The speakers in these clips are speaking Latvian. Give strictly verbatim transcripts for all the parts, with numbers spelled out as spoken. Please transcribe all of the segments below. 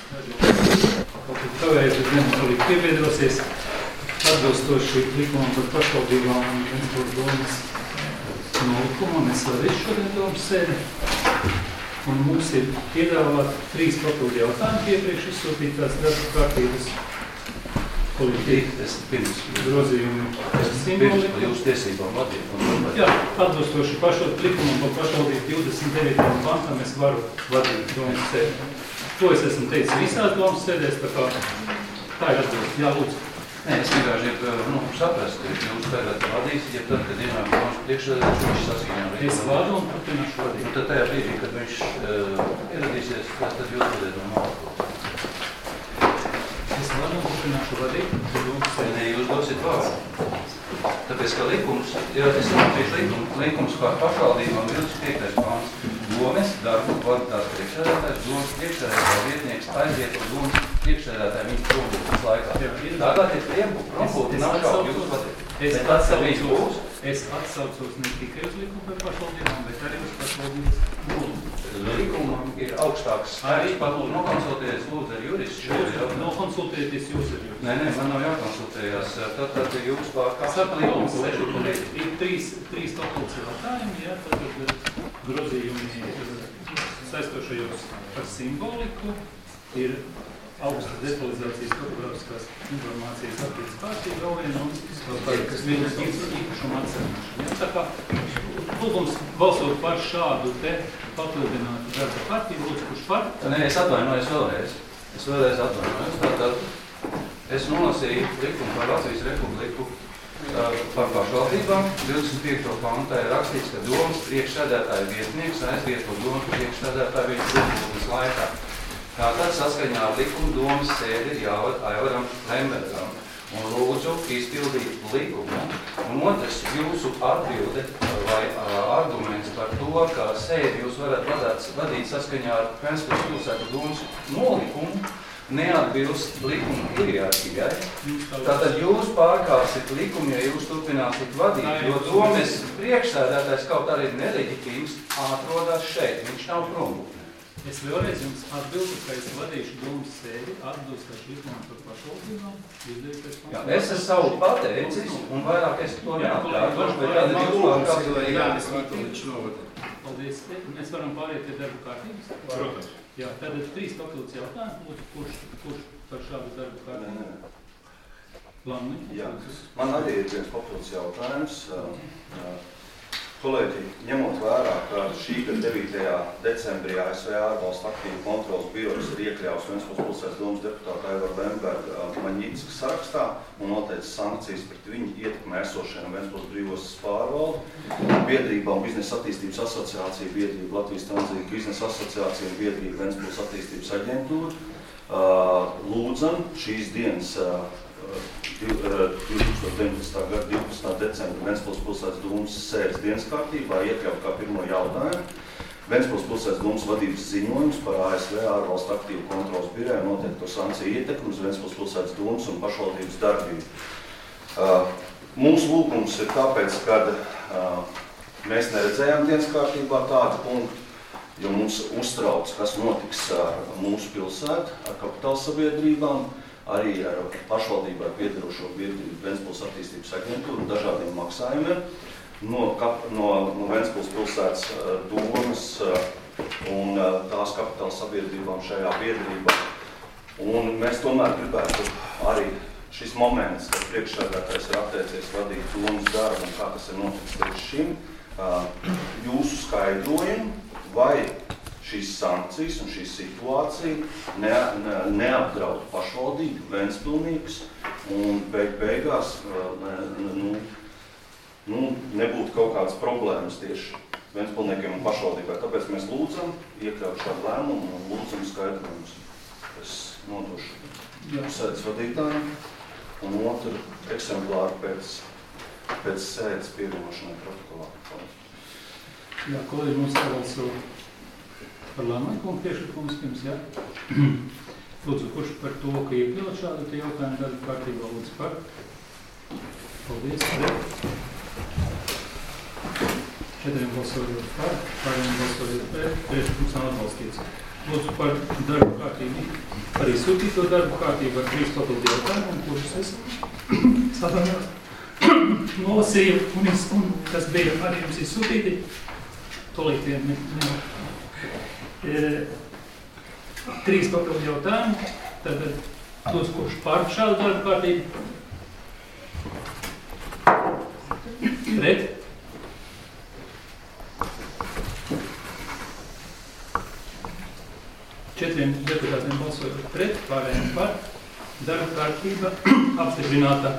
Kavējais uz vienu kolīgi piebiedrosies atbilstoši likumam par pašvaldībām un Ventspils domas nolikumam. Mēs vēl visu šodien domas sēdi. Un mums ir piedāvāt trīs papildu jautājumi iepriekš izsūtītās darba kārtības politika grozījumi simboliku. Jūs tiesībām vadīt. Jā, atbilstoši pašot likumam par pašvaldību divdesmit devītajam pantam es varu vadīt domas sēdi. To es esmu teicis visās domas sēdēs, tā kā tā ir atbilst. Jā, lūdzu. Nē, es vienkārši nu, saprast, ka jūs tagad vadīsiet, ja tad, kad ienāk domas priekšsēdētājs, viņš saskaņā. Es vadu un turpināšu vadīt. Nu, tad tajā brīdī, kad viņš uh, ieradīsies, tad jūs vadiet no māku. Es vadu un turpināšu vadīt. Nē, jūs dosiet vārdu. Tāpēc, ka likums, ja tas ir likums, likums par pašvaldībām divdesmit piektais pāns, domes, darbu, vadītās priekšsēdētājs, domas priekšsēdētāja vietnieks aiziet uz domas priekšsēdētāja viņa prombūtas laikā. Tagad ir prombūti nav šaubu jūs vadīt. Es atsaucos, es atsaucos ne tikai uz likumu par pašvaldībām, bet arī uz pašvaldības lūdzu. Likumam ir augstāks arī pat nokonsultēties lūdzu ar juristu. Nokonsultēties jūs ar juristu. Nē, nē, man nav jākonsultējās. Tad, tad jūs pārkāpjat likumu. Ir trīs, trīs papildus jautājumi, jā, tad grozījumi saistošajos par simboliku, ir augstas detalizācijas fotografiskās informācijas attīstības kārtība vēl viena un kas vienas īpašuma atcerināšana. Tā kā lūgums balsot par šādu te papildinātu darba kārtību, lūdzu, kurš par? Nē, es atvainojos vēlreiz. Es vēlreiz atvainojos. Tātad es nolasīju likumu par Latvijas Republiku uh, par pašvaldībām. divdesmit piekto pantā ir rakstīts, ka domas priekšsēdētāja vietnieks aiziet uz domas priekšsēdētāja viņa prombūtas laikā. Tātad saskaņā ar likumu domas sēdi ir jāvad Aivaram Lembergam un lūdzu izpildīt likumu. Un otrs, jūsu atbilde vai uh, arguments par to, ka sēdi jūs varat vadāt, vadīt saskaņā ar Ventspils pilsētu domas nolikumu, neatbilst likuma hierarhijai. Tātad jūs pārkāpsiet likumu, ja jūs turpināsiet vadīt, jo domas priekšsēdētājs kaut arī neleģitīms atrodas šeit, viņš nav prombūtne. Es vēlreiz jums atbildu, ka es vadīšu domas sēdi atbilstoši likumam par pašvaldībām. Jā, es esmu savu pateicis, un vairāk es to neatkārtošu, bet tad ir jūs pārkāpsiet Jānis Vitoļičs novada. Paldies. Mēs varam pāriet pie darba kārtības? Protams. Jā, tad ir trīs papildus jautājumi. Lūdzu, kurš, kurš par šādu darbu kārtību? Plāni? Jā, man arī ir viens papildus jautājums. Kolēģi, ņemot vērā, ka šī gada devītajā decembrī A S V ārvalstu aktīvu kontrolas birojas ir iekļauts Ventspils pilsētas domas deputāta Aivara Lemberga Maņītiska sarakstā un noteicis sankcijas pret viņu ietekmē esošajām Ventspils brīvostas pārvaldu, biedrībām Biznesa attīstības asociācija, biedrība Latvijas tranzīta biznesa asociācija un biedrība Ventspils attīstības aģentūra. Lūdzam šīs dienas divtūkstoš deviņpadsmitā gada divpadsmitā decembra Ventspils pilsētas domas sēdes dienas kārtībā iekļaut kā pirmo jautājumu. Ventspils pilsētas domas vadības ziņojums par A S V ārvalstu aktīvu kontrolas biroja noteikto sankciju ietekmi uz Ventspils pilsētas domas un pašvaldības darbību. Uh, mūsu lūgums ir tāpēc, kad uh, mēs neredzējām dienas kārtībā tādu punktu, jo mums uztrauc, kas notiks ar mūsu pilsētu, ar kapitāla sabiedrībām, arī ar pašvaldībai piedarošo biedrību Ventspils attīstības aģentūru un dažādiem maksājumiem no, kap, no, no Ventspils pilsētas uh, domas uh, un uh, tās kapitāla sabiedrībām šajā biedrībā. Un mēs tomēr gribētu arī šis moments, kad priekšsēdētājs ir atteicies vadīt domas darbu un kā tas ir noticis līdz šim, uh, jūsu skaidrojumu, vai šīs sankcijas un šī situācija ne, ne, neapdraud pašvaldību, Ventspilniekus un beig beigās ne, nu, nu, nebūtu kaut kādas problēmas tieši Ventspilniekiem un pašvaldībai. Tāpēc mēs lūdzam iekļaut šādu lēmumu un lūdzam skaidrojumus. Es nodošu sēdes vadītājiem un otru eksemplāru pēc, pēc sēdes pievienošanai protokolā. Jā, kolēģi, mums jābalso par lēmumu priekšlikumus pirms, jā. Lūdzu, kurš par to, ka iekļaut šādu te jautājumu darba kārtībā, lūdzu par. Paldies. Četriem balsojot par, pāriem balsojot pret, priekšlikums nav atbalstīts. Lūdzu par darba kārtību. arī sūtīto darbu kārtību ar trīs papildu jautājumu, kurus es sadanās nolasīju, un, un kas bija arī jums izsūtīti. Tolīt vien minūti. E, trīs papildu jautājumu, tad tos, kurš par šādu darbu kārtību. Pret. Četriem deputātiem balsojot pret, pārējiem par. Darba kārtība apstiprināta.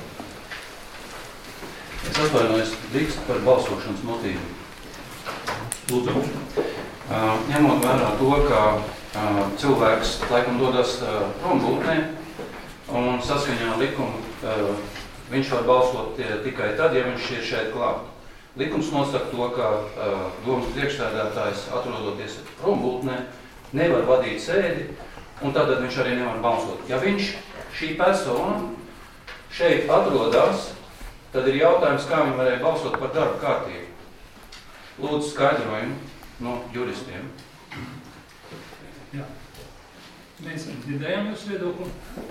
Es atvainojos, drīkst par balsošanas motīvu. Lūdzu. Uh, ņemot vērā to, ka uh, cilvēks laikam dodas uh, prombūtnē un saskaņā likumu uh, viņš var balsot tie, tikai tad, ja viņš ir šeit klāt. Likums nosaka to, ka uh, domas priekšsēdētājs atrodoties prombūtnē nevar vadīt sēdi, un tad viņš arī nevar balsot. Ja viņš, šī persona, šeit atrodās, tad ir jautājums, kā viņi varēja balsot par darbu kārtību. Lūdzu skaidrojumu no juristiem. Jā. Mēs dzirdējām jūsu viedokli.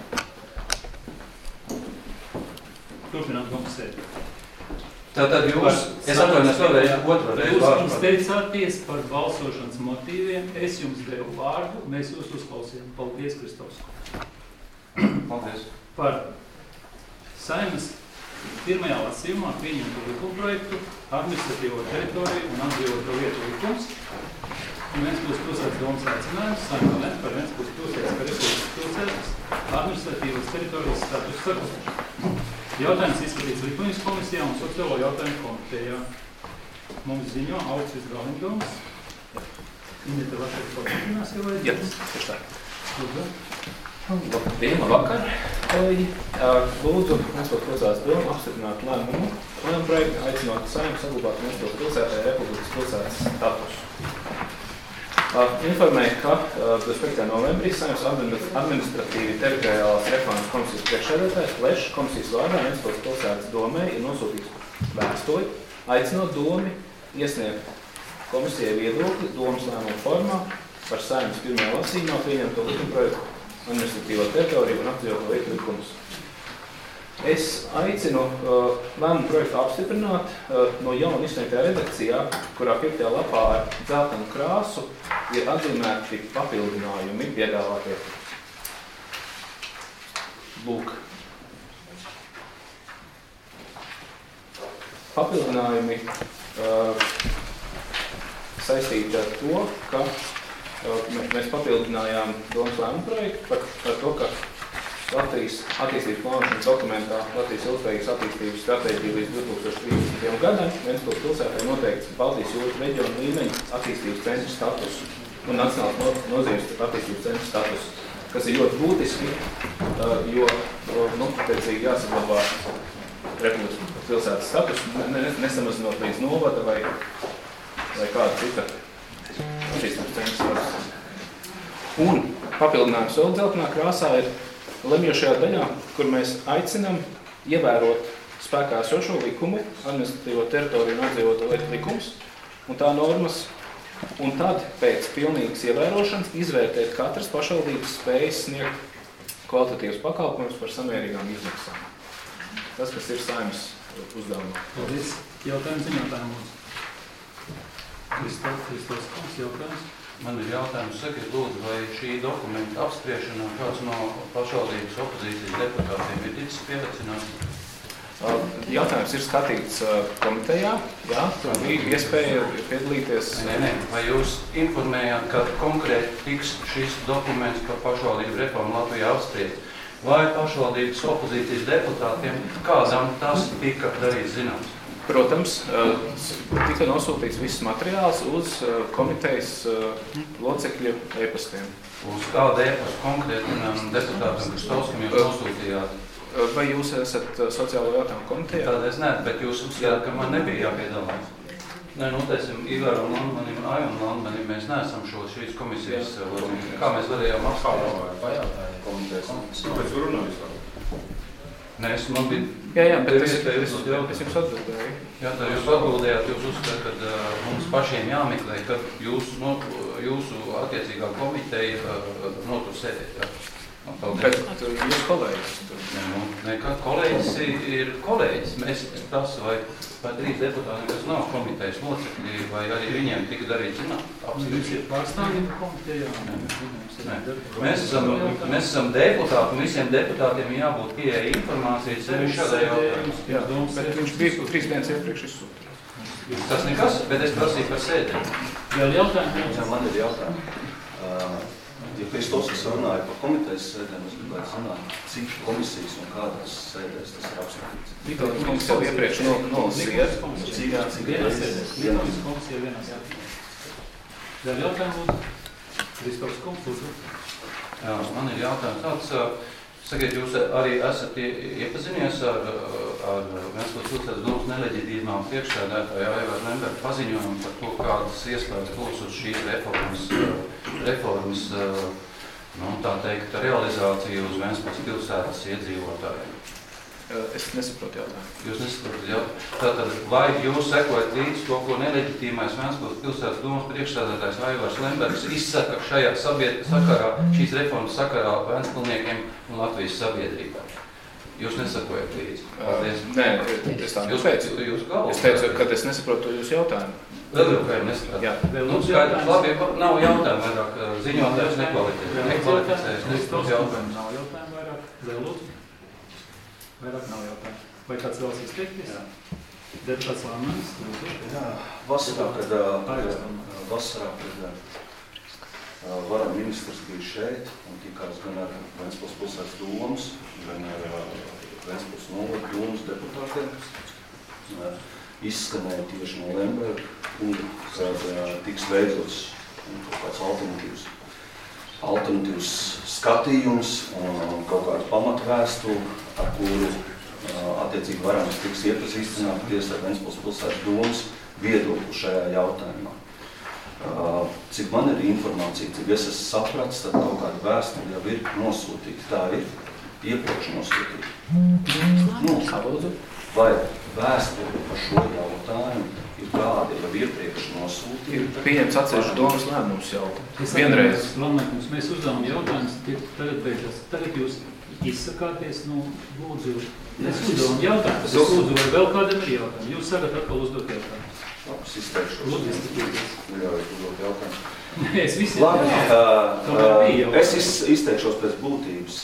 Turpināt domas sēdi. Tātad jūs, es atvainojos vēlreiz otru reizi Jūs vārdu. mums teicāties par balsošanas motīviem, es jums devu vārdu, mēs jūs uzklausījām. Paldies, Kristofs. Paldies. Par Saeimas pirmajā lasījumā pieņemtu likumprojektu, administratīvo teritoriju un atdzīvoto vietu likums. Un Ventspils pilsētas domas aicinājums Saeimā lemt par Ventspils pilsētas kā Republikas pilsētas administratīvas teritorijas status saglabāšanu. Jautājums izskatīts Likumības komisijā un sociālo jautājumu komitejā. Mums ziņo Augstis Galingdoms. Ineta Vašek pagodinās jau vajadzēs? Jā, tieši tā. Lūdzu. Labdien, labvakar, kolēģi. Lūdzu, Ventspils pilsētas doma apstiprināt lēmumu. Lēmumu projektu aicinot Saeimu saglabāt Ventspils pilsētai Republikas pilsētas statusu. Informēja, ka divdesmit piektajā novembrī Saeimas administratīvi teritoriālās reformas komisijas priekšsēdētājs Plešs komisijas vārdā Ventspils pilsētas domē ir nosūtīts vēstuli, aicinot domi iesniegt komisijai viedokli domas lēmumu formā par Saeimas pirmajā lasījumā pieņemto likumprojektu administratīvo teritoriju un apdzīvoto vietu likumus. Es aicinu uh, lēmumu projektu apstiprināt uh, no jauna izsniegtajā redakcijā, kurā piektajā lapā ar dzeltenu krāsu ir atzīmēti papildinājumi piedāvātie. Lūk. Papildinājumi uh, saistīti ar to, ka uh, mēs papildinājām domas lēmumu projektu par, par to, ka Latvijas attīstības plānošanas dokumentā Latvijas ilgspējīgas attīstības stratēģija līdz divi tūkstoši trīsdesmitajam gadam Ventspils pilsētai noteikts Baltijas jūras reģiona līmeņa attīstības centra status un nacionāls no, nozīmes attīstības centra status, kas ir ļoti būtiski, jo, nu, pēcīgi jāsaglabā Republikas pilsētas status, ne, nesamazinot līdz novada vai, vai kāda cita attīstības centra status. Un papildinājums vēl dzeltenā krāsā ir lemjošajā daļā, kur mēs aicinām ievērot spēkā esošo likumu, administratīvo teritoriju un atdzīvoto vietu likums, un tā normas, un tad pēc pilnīgas ievērošanas izvērtēt katras pašvaldības spējas sniegt kvalitatīvas pakalpojumus par samērīgām izmaksām. Tas, kas ir Saeimas uzdevumā. Paldies. Jautājums ziņotājiem. Kristof, Kristofs kungs, jautājums. Man ir jautājums, sakiet, lūdzu, vai šī dokumenta apspriešanā kāds no pašvaldības opozīcijas deputātiem ir ticis pieaicināts? Jautājums ir skatīts komitejā, jā, bija iespēja piedalīties. Nē, nē, vai jūs informējāt, ka konkrēti tiks šis dokuments par pašvaldību reformu Latvijā apspriest? Vai pašvaldības opozīcijas deputātiem kādam tas tika darīts zināms? Protams, tika nosūtīts viss materiāls uz komitejas locekļu e-pastiem. Uz kādu e-pastu konkrēti deputātam Kristovskam jūs nosūtījāt? Vai jūs esat sociālo jautājumu komitejā? Tāda es ne, bet jūs uzskatāt, ka man nebija jāpiedalās. Nē, nu, teiksim, Ivaram Landmanim, Ajam Landmanim, mēs neesam šo šīs komisijas locekļi. Kā mēs varējām apskatīt? Komitejas. Kāpēc runā vispār? Nē, es man bija... Jā, jā, bet es, es, es, es jums atbildēju. Jā, tā jūs atbildējāt, jūs uzskatāt, ka uh, mums pašiem jāmeklē, kad jūsu, no, jūsu attiecīgā komiteja uh, notur sēdēt, jā. Bet jūs kolēģis? Nē, nu, nekā kolēģis ir, ir kolēģis. Mēs tas, vai, vai trīs deputāti, kas nav komitejas locekļi, vai arī viņiem tika darīt zināt. Jūs ir pārstāvjumi komitejā? Nē. Mēs esam, mēs esam deputāti, un visiem deputātiem jābūt pieeja informācija sevi šādā jautājumā. Jā, bet viņš bija trīs dienas iepriekš izsūtīt. Tas nekas, bet es prasīju par sēdēm. Vēl jautājumi? Jā, man ir jautājumi. Uh, ja Kristofs runāja par komitejas sēdēm, es gribētu zināt, cik komisijas un kādas sēdēs tas ir apskatīts. Mums jau iepriekš nolasīja. Cik, cik vienā sēdēs. Vienā komisija vienā sēdēs. Vēl jautājumi? Kristofs kungs, lūdzu. Jā, man ir jautājums tāds. Sakiet, jūs arī esat iepazinies ar, ar Ventspils pilsētas domas neleģitīmām priekšsēdētāju Aivaru Lembergu paziņojumu par to, kādas iespējas būs uz šīs reformas, reformas nu, tā teikt, realizāciju uz Ventspils pilsētas iedzīvotājiem. Es nesaprotu jautājumu. Jūs nesaprotat jautājumu. Tātad, vai jūs sekojat līdz to, ko neleģitīmais Ventspils pilsētas domas priekšsēdētājs Aivars Lembergs izsaka šajā sabied... sakarā, šīs reformas sakarā Ventspilniekiem un Latvijas sabiedrībā? Jūs nesakojat līdzi? Paldies. Nē, es tā neteicu. Jūs, jūs galvā. Es teicu, ka es nesaprotu jūsu jautājumu. Vēl jau kā jau nesapratu. Jā. Nu, skaidrs, labi, nav jautājumu vairāk. Ziņotājs nekvalificēs. Kristofs kungs, nav jautājumu vairāk. Vēl lūdzu. Vairāk nav jautājumu. Vai kāds vēlas izteikties? Deputāts Lāmanis, lūdzu. Jā, vasarā, kad, kad, vasarā, kad uh, vara ministrs bija šeit un tikās gan ar Ventspils pilsētas domas, gan ar uh, Ventspils novada domas deputātiem, uh, izskanēja tieši no Lemberga, un kad uh, tiks veidots kāds alternatīvs, alternatīvs skatījums un kaut kādu pamatvēstuli, ar kuru attiecīgi varams tiks iepazīstināties ar Ventspils pilsētas domas viedokli šajā jautājumā. Cik man ir informācija, cik es esmu sapratis, tad kaut kāda vēstule jau ir nosūtīta. Tā ir iepriekš nosūtīta. Nu, vai vēstule par šo jautājumu ir kāda jau iepriekš nosūtīta? Ir pieņemts atsevišķu domas lēmums jau vienreiz. Lāmēkums, mēs uzdevām jautājumus, tagad beidzās. Tagad jūs izsakāties, nu, lūdzu, mēs uzdevām jautājumus. Es lūdzu, vai vēl kādam ir jautājumi? Jūs sakat atkal uzdot jautājumus. Labi, es izteikšos. Lūdzu, izteikties. Jā, uzdot jautājumus. Es visiem Labi, uh, es iz, izteikšos pēc būtības.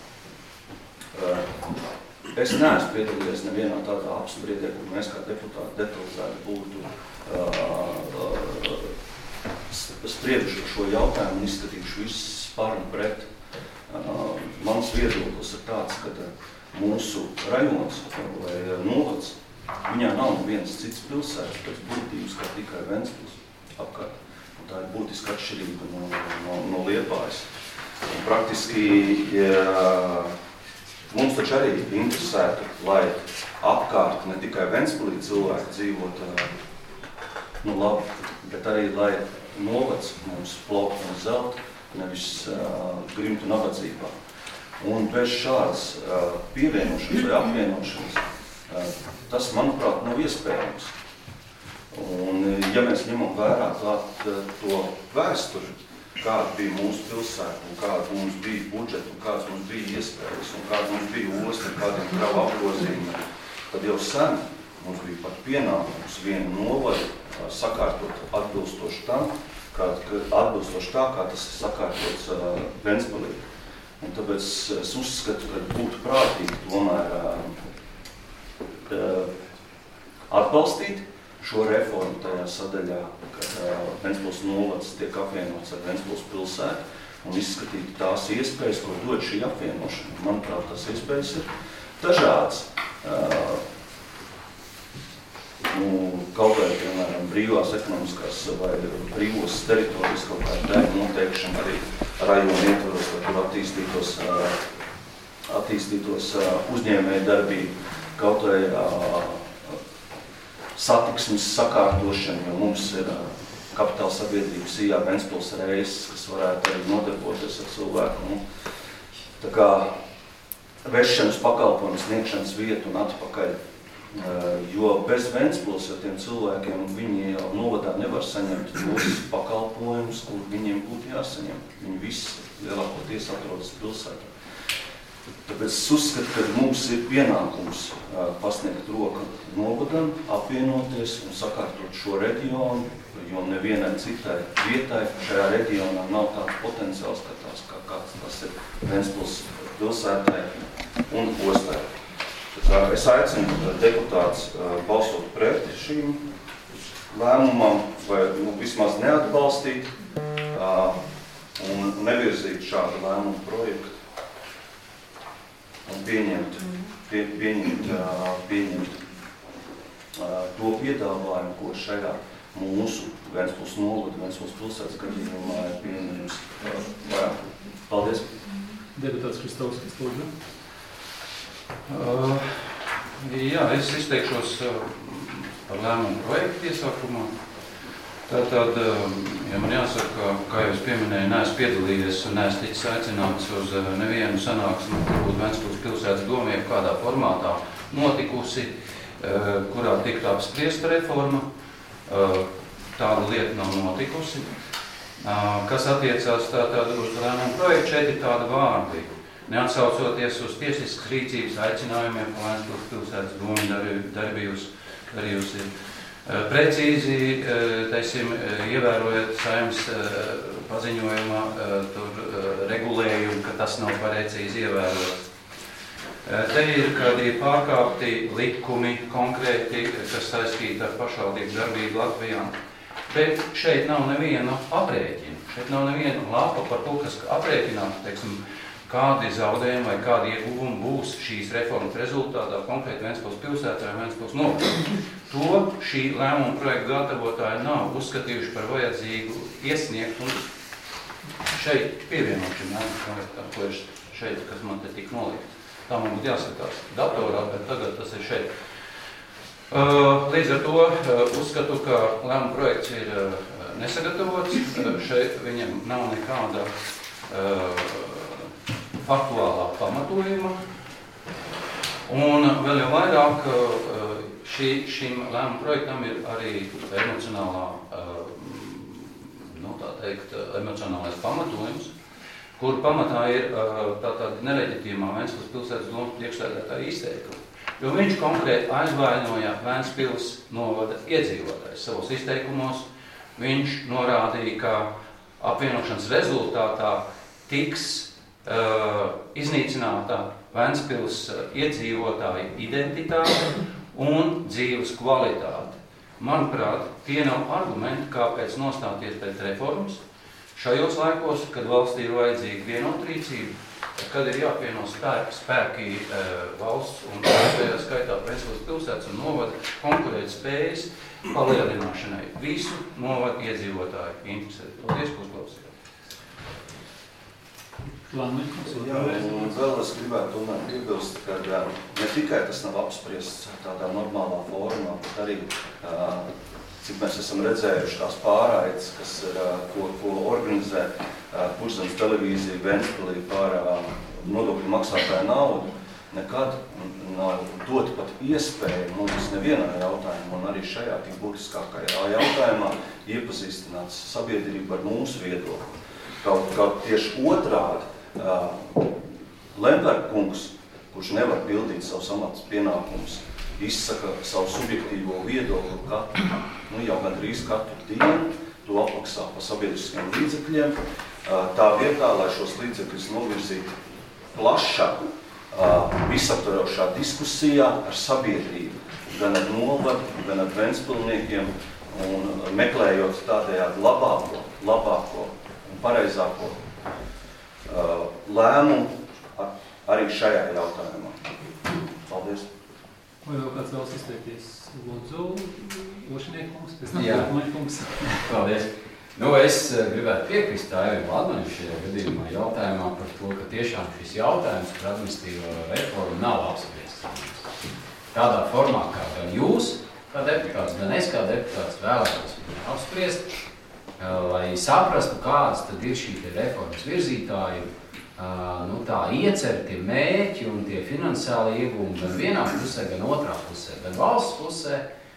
Uh, es neesmu piedalījies nevienā tādā apspriedē, kur mēs kā deputāti detalizēti būtu uh, sprieduši šo jautājumu un izskatījuši visus par un pret. Uh, mans viedoklis ir tāds, ka mūsu rajons vai novads, viņā nav viens cits pilsētas pēc būtības, kā tikai Ventspils apkārt. Un tā ir būtiski atšķirība no, no, no Liepājas. Un praktiski ja, mums taču arī interesētu, lai apkārt ne tikai Ventspilī cilvēki dzīvot, nu labi, bet arī lai novads mums plauktu un zelt, nevis uh, grimtu nabadzībā. Un bez šādas uh, pievienošanas vai apvienošanas, uh, tas, manuprāt, nav iespējams. Un, ja mēs ņemam vērā klāt uh, to vēsturi, kāda bija mūsu pilsēta, un kāda mums bija budžeta, un kādas mums bija iespējas, un kāda mums bija osta, kādiem kravu apgrozījumiem, tad jau sen mums bija pat pienākums vienu novadu uh, sakārtot atbilstoši tam, Kā, atbilstoši tā, kā tas ir sakārtots uh, Ventspilī. Un tāpēc es uzskatu, ka būtu prātīgi tomēr uh, uh, atbalstīt šo reformu tajā sadaļā, kad uh, Ventspils novads tiek apvienots ar Ventspils pilsētu un izskatīt tās iespējas, ko dod šī apvienošana. Manuprāt, tās iespējas ir dažādas. Uh, Nu, kaut vai, piemēram, brīvās ekonomiskās vai brīvos teritorijas kaut kāda daļa noteikšana arī rajona ietvaros, lai tur attīstītos, attīstītos uzņēmēju darbību, kaut vai satiksmes sakārtošana, jo mums ir kapitāla sabiedrības I A Ventspils reizes, kas varētu arī nodarboties ar cilvēku. Nu, tā kā vešanas pakalpojumu sniegšanas vietu un atpakaļ. Jo bez Ventspils, jo tiem cilvēkiem viņi jau novadā nevar saņemt tos pakalpojumus, kur viņiem būtu jāsaņem. Viņi visi lielākoties atrodas pilsētā. Tāpēc es uzskatu, ka mums ir pienākums pasniegt roku novadam, apvienoties un sakārtot šo reģionu, jo nevienai citai vietai šajā reģionā nav tāds potenciāls, kā tās, kā kāds tas ir Ventspils pilsētai un ostai. Es aicinu deputāts balsot pret šīm lēmumam vai nu, vismaz neatbalstīt un nevirzīt šādu lēmumu projektu un pieņemt, pie, pieņemt, pieņemt to piedāvājumu, ko šajā mūsu Ventspils novada, Ventspils pilsētas gadījumā ir pieņemts. Paldies. Deputāts Kristovskis, lūdzu. Uh, jā, es izteikšos uh, par lēmumu projektu iesākumā. Tātad, uh, ja man jāsaka, kā jau es pieminēju, neesmu piedalījies un neesmu ticis aicināts uz uh, nevienu sanāksmi, kur būtu Ventspils pilsētas doma, jeb kādā formātā notikusi, uh, kurā tiktu apspriesta reforma. Uh, tāda lieta nav notikusi. Uh, kas attiecās tātad uz lēmumu projektu, šeit ir tāda vārdi. Neatsaucoties uz tiesiskas rīcības aicinājumiem, ko Ventspils pilsētas doma darbijusi, darījusi. Precīzi, teiksim, ievērojot Saeimas paziņojumā tur regulējumu, ka tas nav precīzi ievērots. Te ir kādi pārkāpti likumi konkrēti, kas saistīti ar pašvaldību darbību Latvijā. Bet šeit nav neviena aprēķina. Šeit nav neviena lapa par to, kas aprēķinātu, teiksim, kādi zaudējumi vai kādi ieguvumi būs šīs reformas rezultātā konkrēti Ventspils pilsētā vai Ventspils novada. To šī lēmuma projekta gatavotāji nav uzskatījuši par vajadzīgu iesniegt un šeit pievienot šim lēmumu projektam, ko ir šeit, kas man te tik noliekts. Tā man būtu jāskatās datorā, bet tagad tas ir šeit. Līdz ar to uzskatu, ka lēmuma projekts ir nesagatavots. Šeit viņam nav nekāda faktuālā pamatojuma. Un vēl jau vairāk šī, šim lēmuma projektam ir arī emocionālā, nu tā teikt, emocionālais pamatojums, kur pamatā ir tātad neleģitīmā Ventspils pilsētas domas priekšsēdētāja izteikuma. Jo viņš konkrēti aizvainoja Ventspils novada iedzīvotājs savos izteikumos. Viņš norādīja, ka apvienošanas rezultātā tiks Uh, iznīcināta Ventspils iedzīvotāja identitāte un dzīves kvalitāte. Manuprāt, tie nav argumenti, kāpēc nostāties pret reformas. Šajos laikos, kad valstī ir vajadzīga vienotrīcība, kad ir jāpieno spēki, spēki uh, valsts un tajā skaitā Ventspils pilsētas un novada konkurēt spējas palielināšanai visu novadu iedzīvotāju interesē. Paldies, ko uzklausījāt. Jā, un vēl es gribētu tomēr piebilst, ka ne tikai tas nav apspriests tādā normālā formā, bet arī, cik mēs esam redzējuši tās pārraides, kas ir, ko, ko organizē Pušzemes televīzija Ventspilī par nodokļu maksātāju naudu, nekad nav dot pat iespēju mums nevienā jautājumā, un arī šajā tik būtiskākajā jautājumā iepazīstināt sabiedrību ar mūsu viedokli. Kaut, kaut tieši otrādi, Uh, Lemberga kungs, kurš nevar pildīt savus amats pienākumus, izsaka savu subjektīvo viedokli katru, nu jau gandrīz katru dienu, to apmaksā pa sabiedriskiem līdzekļiem, uh, tā vietā, lai šos līdzekļus novirzītu plašā, uh, visaptvarošā diskusijā ar sabiedrību, gan ar novadu, gan ar ventspilniekiem, un meklējot tādējādi labāko, labāko un pareizāko Uh, lēmumu ar, arī šajā jautājumā. Paldies. Vai vēl kāds vēlas izteikties? Lūdzu, Ošniekungs, pēc tam Lūdzu. Paldies. Nu, es gribētu piekrist Aivaram Ladmanim šajā gadījumā jautājumā par to, ka tiešām šis jautājums par administratīvo reformu nav apspriests. Tādā formā, kā gan jūs, kā deputāts, gan es kā deputāts vēlētos apspriest, lai saprastu, kādas tad ir šī reformas virzītāji, uh, nu, tā ieceri tie mērķi un tie finansiāli iegūmi gan vienā pusē, gan otrā pusē, gan valsts pusē,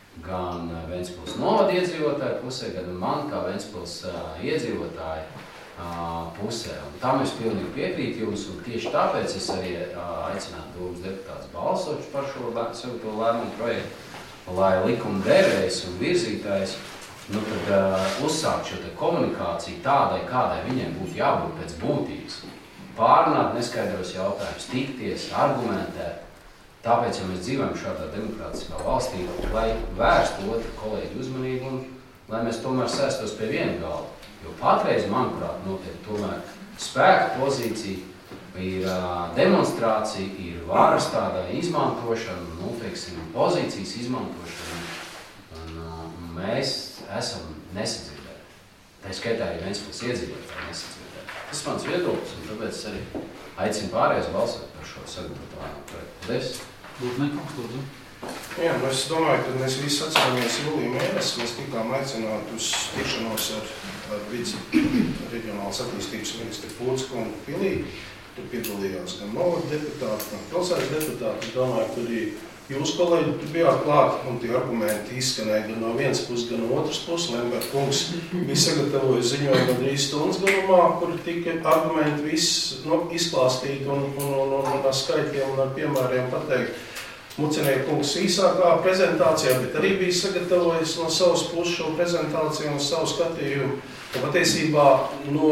gan Ventspils novada iedzīvotāju pusē, gan man kā Ventspils uh, iedzīvotāju uh, pusē. Un tam es pilnīgi piekrītu jums, un tieši tāpēc es arī uh, aicinātu domas deputātus balsot par šo sagatavo lēmumu projektu, lai likuma devējs un virzītājs nu, tad, uh, uzsākt šo te komunikāciju tādai, kādai viņiem būtu jābūt pēc būtības. Pārunāt neskaidros jautājumus, tikties, argumentēt. Tāpēc, ja mēs dzīvojam šādā demokrātiskā valstī, lai vērstu otru kolēģu uzmanību un lai mēs tomēr sēstos pie viena galda. Jo patreiz, manuprāt, notiek tomēr spēka pozīcija, ir uh, demonstrācija, ir varas tādā izmantošana, nu, teiksim, pozīcijas izmantošana. Un, uh, mēs esam nesadzirdēti. Tā skaitā arī Ventspils iedzīvotāji nesadzirdēti. Tas ir mans viedoklis, un tāpēc es arī aicinu pārējais balsot par šo sagatavotu lēmumu projektu. Paldies! Lūdzu, lūdzu. Jā, nu es domāju, ka mēs visi atceramies jūlija mēnesi, mēs tikām aicināti uz tikšanos ar, ar vici reģionālas attīstības ministru Pūcku un Pilī. Tur piedalījās gan novada deputāti, gan pilsētas deputāti. Es domāju, ka arī jūs, kolēģi, tur bijāt klāt, un tie argumenti izskanēja gan no vienas puses, gan no otras puses. Lemberga kungs bija sagatavojis ziņojumu gandrīz stundas garumā, kur tika argumenti viss nu, izklāstīti un, un, un, un, un ar skaitļiem un ar piemēriem pateikt. Mucenieka kungs īsākā prezentācijā, bet arī bija sagatavojis no savas puses šo prezentāciju un savu skatījumu. Un patiesībā no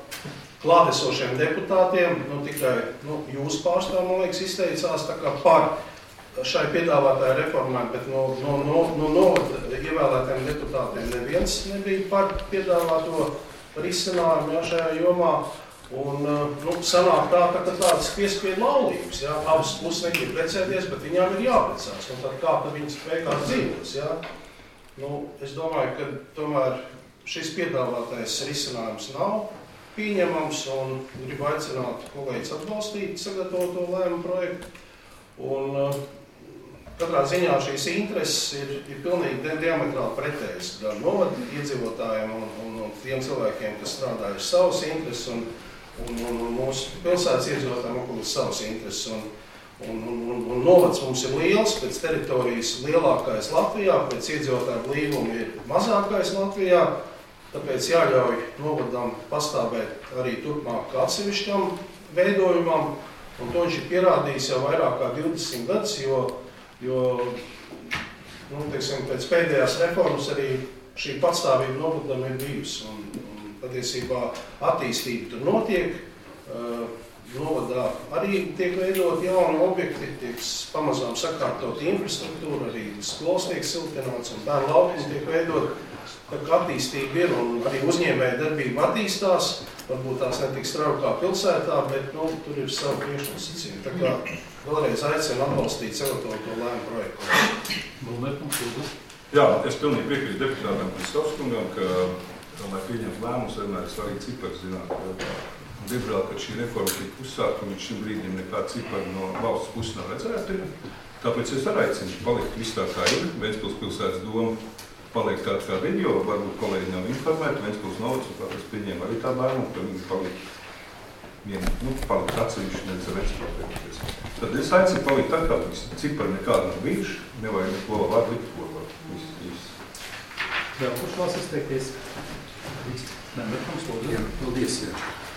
klātesošiem deputātiem, nu tikai nu, jūs pārstāv, man liekas, izteicās tā kā par šai piedāvātāja reformai, bet no, no, no, no, no ievēlētiem deputātiem neviens nebija par piedāvāto risinājumu jā, šajā jomā. Un nu, sanāk tā, ka tādas piespiedu laulības, jā, abas puses negrib precēties, bet viņām ir jāprecās. Un tad kā tad viņas beigās dzīvos, jā? Nu, es domāju, ka tomēr šis piedāvātais risinājums nav pieņemams un gribu aicināt kolēģis atbalstīt sagatavoto lēmumu projektu. Un katrā ziņā šīs intereses ir, ir pilnīgi diametrāli pretējas gan novada iedzīvotājiem un, un, un tiem cilvēkiem, kas strādā ar savas intereses un, un, un, un mūsu pilsētas iedzīvotājiem aplūst savas intereses. Un, un, un, un, un novads mums ir liels, pēc teritorijas lielākais Latvijā, pēc iedzīvotāju blīvuma ir mazākais Latvijā. Tāpēc jāļauj novadam pastāvēt arī turpmāk atsevišķam veidojumam, un to viņš ir pierādījis jau vairāk kā divdesmit gadus, jo, jo nu, teiksim, pēc pēdējās reformas arī šī patstāvība novadam ir bijusi. Un, un patiesībā attīstība tur notiek, uh, novadā arī tiek veidot jauni objekti, tiek pamazām sakārtot infrastruktūra, arī skolas tiek siltināts un bērnu laukums tiek veidot. Tā kā attīstība ir un arī uzņēmēja darbība attīstās, varbūt tās netik strauji kā pilsētā, bet nu, tur ir savu priekšnosacījumu. Tā kā vēlreiz aicinu atbalstīt sagatavoto lēmumu projektu. Lūdzu. Jā, es pilnīgi piekrītu deputātam Kristofskungam, ka, lai pieņemtu lēmumus, vienmēr ir svarīgi cipari zināt. Diemžēl, kad šī reforma tika uzsākta, un šim brīdim nekāda cipari no valsts puses nav redzēta. Tāpēc es arī aicinu palikt viss tā kā ir. Ventspils pilsētas doma paliek tāds kā ir, jo varbūt kolēģi nav informēti, Ventspils novads, un tāpēc pieņēma arī tā lēmumu, ka viņi paliek, vien, nu, paliek atsevišķi, nevis ar Ventspils. Tad es aicinu palikt tā, kā visi cipari nekādi nav bijuši, nevajag neko var likt, ko var. Viss, viss. Jā, kurš vēlas izteikties? Nē, bet mums lūdzu. Jā, paldies, jā.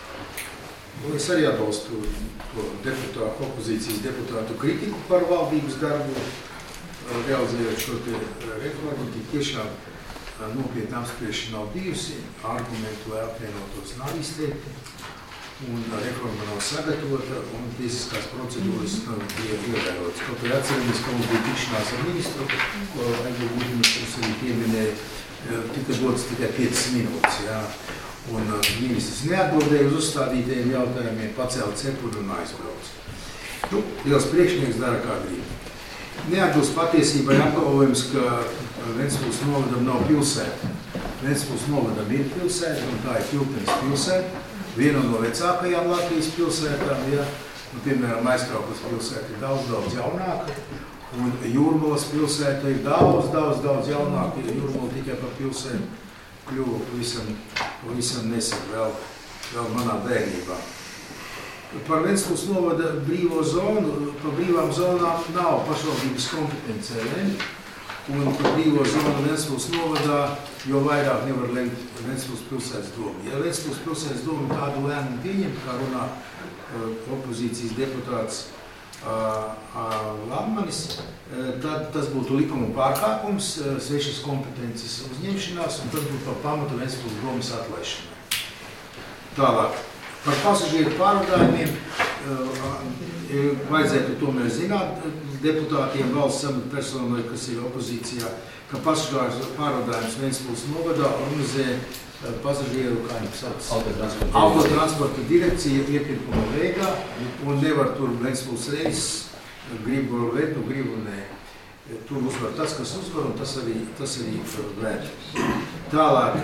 Un es arī atbalstu to deputātu, opozīcijas deputātu kritiku par valdības darbu, realizējot šo te reformu, tik tiešām nopietna apspriešana nav bijusi, argumentu, lai apvienotos nav izteikti, un reforma nav sagatavota, un tiesiskās procedūras nav ievērotas. Kaut arī atceramies, ka mums bija tikšanās ar ministru, ko Aigla Gudimers arī pieminēja, tika dots tikai piecas minūtes, jā. Un ministrs neatbildēja uz uzstādītajiem jautājumiem, pacēla cepuri un aizbrauc. Nu, liels priekšnieks dara kā grib. Neatbilst patiesībai apgalvojums, ka Ventspils novadam nav pilsēta. Ventspils novadam ir pilsēta, un tā ir Piltenes pilsēta, viena no vecākajām Latvijas pilsētām, ja. Nu, piemēram, Aizkrauklas pilsēta ir daudz, daudz jaunāka, un Jūrmalas pilsēta ir daudz, daudz, daudz jaunāka, ja Jūrmala tikai par pilsētu kļuva pavisam, pavisam nesen vēl, vēl manā bērnībā. par Ventspils novada brīvo zonu, par brīvām zonām nav pašvaldības kompetencija lemt. Un par brīvo zonu Ventspils novadā, jo vairāk nevar lemt Ventspils pilsētas doma. Ja Ventspils pilsētas doma tādu lēmumu pieņem, kā runā uh, opozīcijas deputāts uh, uh, Lammanis, uh, tad tas būtu likuma pārkāpums, uh, svešas kompetences uzņemšanās, un tas būtu par pamatu Ventspils domas atlaišanai. Tālāk. Par pasažieru pārvadājumiem uh, vajadzētu tomēr zināt deputātiem valsts amatpersonai, kas ir opozīcijā, ka pasažieru pārvadājums Ventspils novadā organizē uh, pasažieru, kā viņam sauc, autotransporta direkcija iepirkuma veidā, un nevar tur Ventspils reizes, gribu vedu, gribu nē. Tur uzvar tas, kas uzvar, un tas arī, tas arī vērt. Tālāk.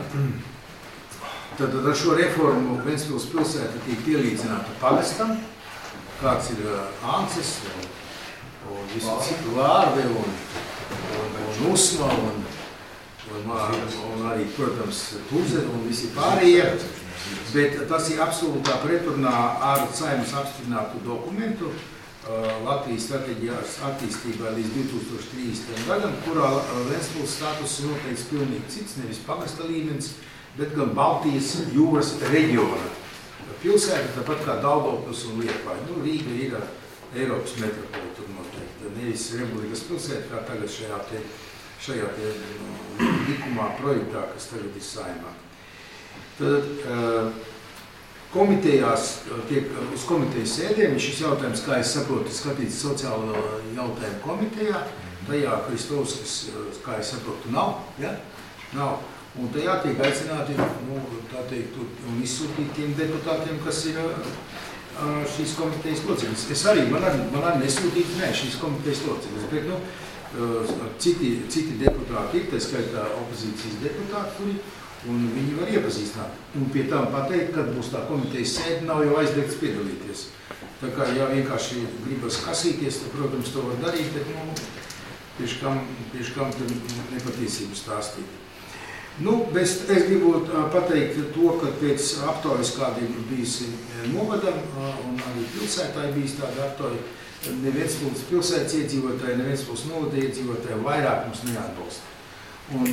Tad ar šo reformu Ventspils pilsēta tiek pielīdzināta pagastam, kāds ir Ances, un, un visi citu Vārve, un, un, un Usma, un, un, un arī, protams, Tuze, un visi pārējie. Bet tas ir absolūtā pretrunā ar Saeimas apstiprinātu dokumentu Latvijas strateģijās attīstībai līdz divi tūkstoši trīsdesmitajam gadam, kurā Ventspils status ir noteikts pilnīgi cits, nevis pagasta līmenis, bet gan Baltijas jūras reģiona pilsēta, tāpat kā Daugavpils un Liepāja. Nu, Rīga ir Eiropas metropole, tur noteikti. Nevis Republikas pilsēta, kā tagad šajā te, šajā te likumā projektā, kas tagad ir Saeimā. Tad uh, komitejās, tiek uz komitejas sēdēm, šis jautājums, kā es saprotu, skatīts sociālo jautājumu komitejā, tajā Kristovskis, kā es saprotu, nav, ja? Nav. Un tajā tiek aicināti, nu, tā teikt, un izsūtīt tiem deputātiem, kas ir uh, šīs komitejas locekļus. Es arī, man arī, man arī nesūtītu, nē, šīs komitejas locekļus, bet, nu, uh, citi, citi deputāti ir, tā skaitā opozīcijas deputāti, kuri, un viņi var iepazīstināt. Un pie tām pateikt, kad būs tā komitejas sēde, nav jau aizliegts piedalīties. Tā kā, ja vienkārši gribas kasīties, tad, protams, to var darīt, bet, nu, tieši kam, tieši kam tad nepatiesību stāstīt. Nu, es gribu pateikt to, ka pēc aptaujas, kādi ir bijusi novadam, un arī pilsētā ir bijis tāda aptauja, ne Ventspils pilsētas iedzīvotāji, ne Ventspils novada iedzīvotāji vairāk mums neatbalsta. Un,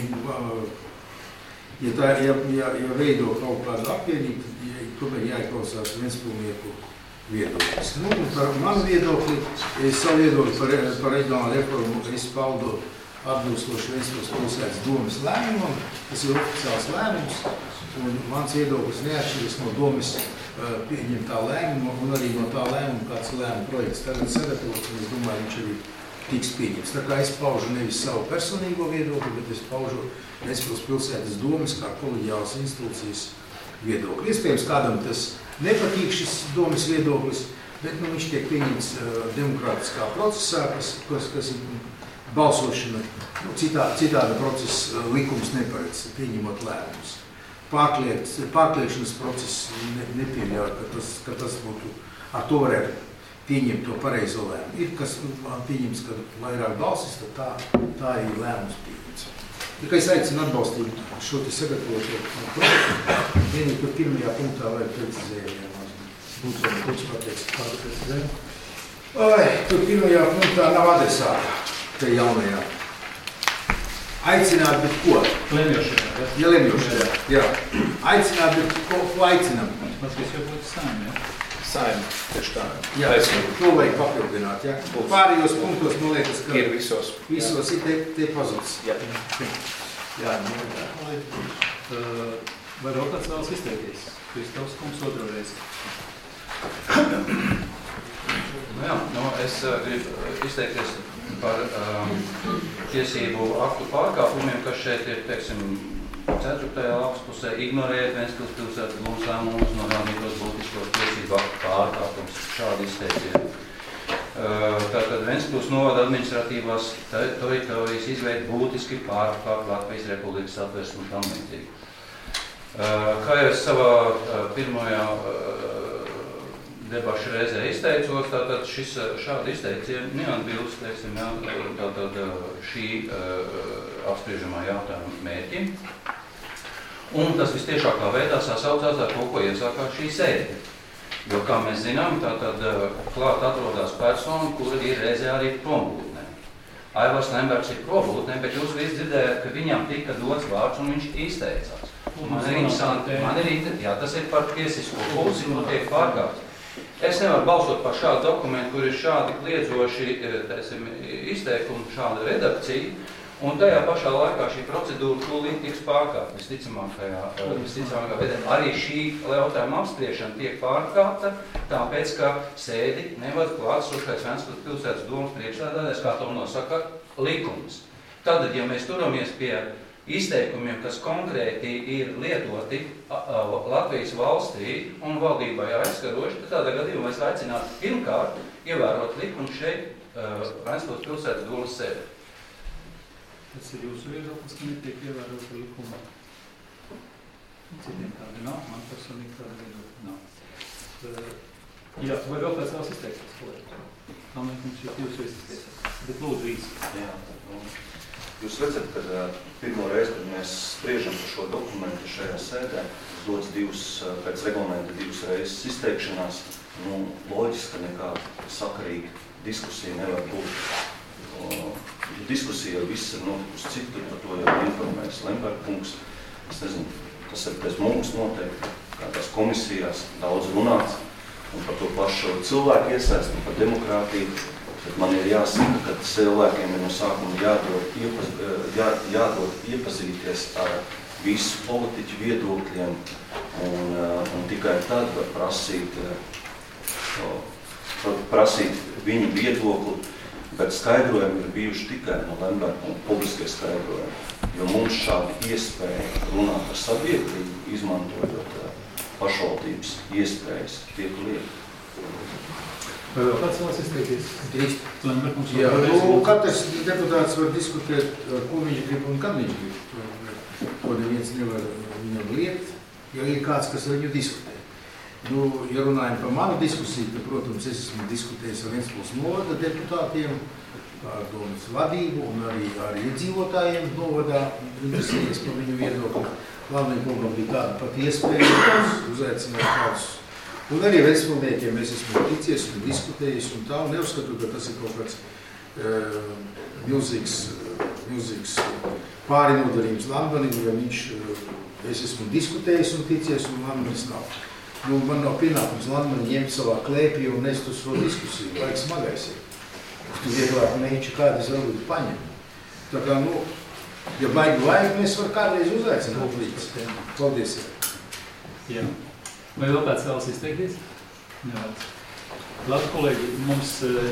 ja, tā, ja, ja, ja veido kaut kādu apvienību, tad ja, tomēr jāieklausās Ventspilnieku viedoklis. Nu, par manu viedokli, es savu viedokli par, par reģionālu reformu es paudu atbilstoši Ventspils pilsētas domas lēmumam, tas ir oficiāls lēmums, un mans viedoklis neatšķiras no domas uh, pieņemtā lēmuma, un arī no tā lēmuma, kāds lēmuma projekts tagad sagatavots, un es domāju, viņš arī tiks pieņemts. Tā kā es paužu nevis savu personīgo viedokli, bet es paužu Ventspils pilsētas domas kā koleģiālas institūcijas viedokli. Iespējams, kādam tas nepatīk šis domas viedoklis, bet nu, viņš tiek pieņemts uh, demokrātiskā procesā, kas, kas, kas ir balsošana, nu, citā, citāda procesa likums neparedz, pieņemot lēmumus. Pārkliet, pārkliekšanas process ne, nepieļauj, ka tas, ka tas būtu, ar to varētu pieņemt to pareizo lēmumu. Ir, kas pieņems, ka vairāk balsis, tad tā, tā arī lēmums pieņems. Tikai es aicinu atbalstīt šo te sagatavoto projektu. Vienīgi, ka pirmajā punktā vajag precizējumiem. Būtu vēl kurš pateiks, kādu precizējumu. Oi, tur pirmajā punktā nav adresāta. Te jaunajā. Aicināt, bet ko? Lemjošajā, ja? Ja lemjošajā, jā. Aicināt, bet ko, ko aicinām? Tas viss jau būtu Saeima, ja? Saeima, tieši tā. Jā, to vajag papildināt, ja? Pārējos punktos, man liekas, ka ir visos. Visos ir te, te pazuds. Jā. Jā, nu, vai vēl kāds vēlas izteikties? Kristovs kungs otro reizi. Nu jā, nu, es uh, gribu izteikties par um, tiesību aktu pārkāpumiem, kas šeit ir, teiksim, ceturtajā lapspusē, ignorējot Ventspils pilsētas domas lēmumus, norādītos būtiskos tiesību aktu pārkāpumus. Šādi izteicieni. Uh, tātad Ventspils novada administratīvās teritorijas izveidi būtiski pārkāp Latvijas Republikas satversmi un tam līdzīgi. Uh, kā jau es savā uh, pirmajā uh, debašu reizē izteicos, tātad šis šādi izteicieni neatbilst, teiksim, jā, tātad šī uh, apspriežamā jautājuma mērķim. Un tas vistiešākā veidā sasaucās ar to, ko iesākās šī sēde. Jo, kā mēs zinām, tātad klāt atrodas persona, kura ir reizē arī prombūtnē. Aivars Lembergs ir probūtnē, bet jūs visi dzirdējāt, ka viņam tika dots vārds un viņš izteicās. Man ir interesanti, man ir interesanti, jā, tas ir par tiesisko pusi, kur tiek pārkāpts. Es nevaru balsot par šādu dokumentu, kur ir šādi kliedzoši, teisim, izteikumi, šāda redakcija, un tajā pašā laikā šī procedūra tūlīt tiks pārkāpta. Visticamākajā, visticamākajā veidā arī šī jautājuma apspriešana tiek pārkāpta, tāpēc, ka sēdi nevar klātsošais Ventspils pilsētas domas priekšsēdētājs, kā to nosaka likums. Tad, ja mēs turamies pie izteikumiem, kas konkrēti ir lietoti Latvijas valstī un valdībai aizskaroši, tad tādā gadījumā es aicinātu pirmkārt ievērot likumu šeit Ventspils pilsētas domas sēdē. Tas ir jūsu viedoklis, ka netiek ievērota likuma. Citiem tādi nav, man personīgi tāda viedokļa nav. Jā, vai vēl kāds vēlas izteikties, kolēģi? Nav nekums, jo jūs izteikties, bet lūdzu īsi. Jā, jūs redzat, ka pirmo reizi, kad mēs spriežam par šo dokumentu šajā sēdē, dots divas, pēc reglamenta divas reizes izteikšanās, nu, loģiski, ka nekāda sakarīga diskusija nevar būt. Diskusija viss ir notikusi citur, par to jau informējas Lemberga kungs. Es nezinu, tas ir pēc mums noteikti, kā tās komisijās daudz runāts, un par to pašu cilvēku iesaistu, par demokrātiju. Bet man ir jāsaka, ka cilvēkiem ir no sākuma jādod, iepaz, jā, jādod iepazīties ar visu politiķu viedokļiem, un, un tikai tad var prasīt, prasīt viņu viedokli. Bet skaidrojumi ir bijuši tikai no Lemberga un publiskie skaidrojumi, jo mums šādi iespēja runāt par sabiedrību, izmantojot pašvaldības iespējas, tiek lieta. Vai vēl kāds vēlas izteikties? Drīst. Lemberga mums Jā, nu, katrs deputāts var diskutēt, ko viņš grib un kad viņš grib. Ko neviens nevar viņam liekt, jo ir kāds, kas ar viņu diskutē. Nu, ja runājam par manu diskusiju, tad, protams, es esmu diskutējis ar Ventspils novada deputātiem, ar domas vadību un arī ar iedzīvotājiem novadā, interesējies par viņu viedokli. Galvenajam kungam bija tāda pat iespēja uzaicināt kādus. Un arī Ventspilniekiem mēs esmu ticies un diskutējis un tā, un neuzskatu, ka tas ir kaut kāds uh, milzīgs, milzīgs pārinodarījums Landmanim, ja viņš, uh, es esmu diskutējis un ticies, un Landmanis nav. Nu, man nav pienākums Landmani ņemt savā klēpī un nest uz šo diskusiju. Vajag smagais ir. Tu vieglāk mēģi kādu zelūdu paņem. Tā kā, nu, ja baigi vajag, mēs var kādreiz uzaicināt līdz. Paldies. Jā. Vai vēl kāds vēlas izteikties? Nevēlas. Labi, kolēģi, mums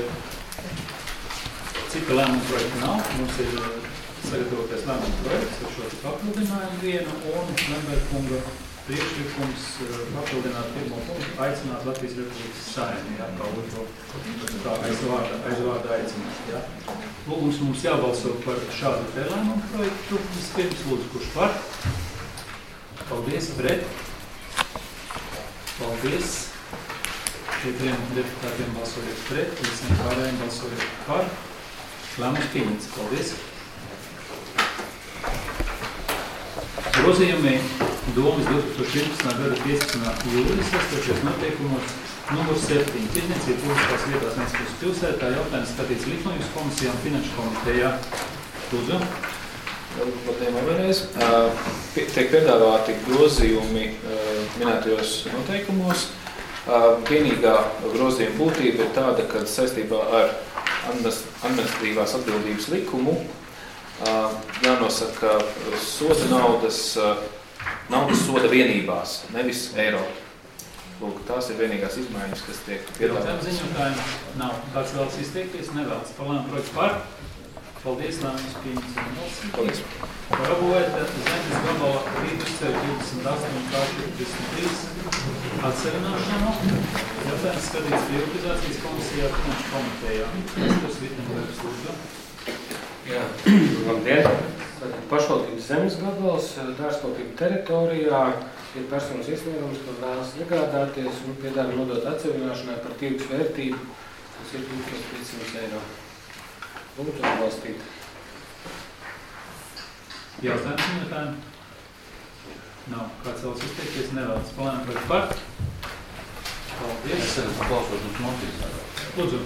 cita lēmuma projekta nav. Mums ir sagatavoties lēmuma projekts ar šo papildinājumu vienu un Lemberga kunga priekšlikums papildināt pirmo punktu, aicināt Latvijas Republikas Saeimu, jā, kā otro, kā aizvārdā, aizvārdā aicināt, jā. Lūgums mums jābalso par šādu te lēmumu projektu. Vispirms lūdzu, kurš par? Paldies, pret. Paldies. Četriem deputātiem balsojot pret, visiem pārējiem balsojot par. Lēmums pieņemts. Paldies. Grozījumi domas divtūkstoš vienpadsmitā gada piecpadsmitā jūlijas saistošos noteikumos numur septiņi. Tirdzniecība publiskās vietās Ventspils pilsētā jautājums skatīts Likumības komisijā un Finanšu komitejā. Lūdzu. Labdien, vēlreiz. Tiek piedāvāti grozījumi minētajos noteikumos. Vienīgā grozījuma būtība ir tāda, ka saistībā ar administratīvās atbildības likumu jānosaka soda naudas, naudas soda vienībās, nevis eiro. Lūk, tās ir vienīgās izmaiņas, kas tiek piedāvātas. Ziņotājiem nav. Kāds vēlas izteikties? Nevēlas. Par lēmumu projektu par. Paldies, lēmums pieņemts un nolasīt. Paldies. Par Abuēta zemes gabala Rītusceļa divdesmit astoņi četrdesmit trīs atseviināšanu. Jautājums skatīts privatizācijas komisijā Finanšu komitejā. Tas Vitnembergs lūdzu. Jā, labdien. Pašvaldības zemes gabals dārzkopību teritorijā ir personas iesniegums, kur vēlas iegādāties un piedāvā nodot atseviināšanai par tirgus vērtību, kas ir tūkstoš piecsimt eiro. Lūdzu atbalstīt. Jautājums ziņotājiem? Nav. Kāds vēlas izteikties? Nevēlas. Palēm par par. Paldies. Es balsošanas motīvs. Lūdzu.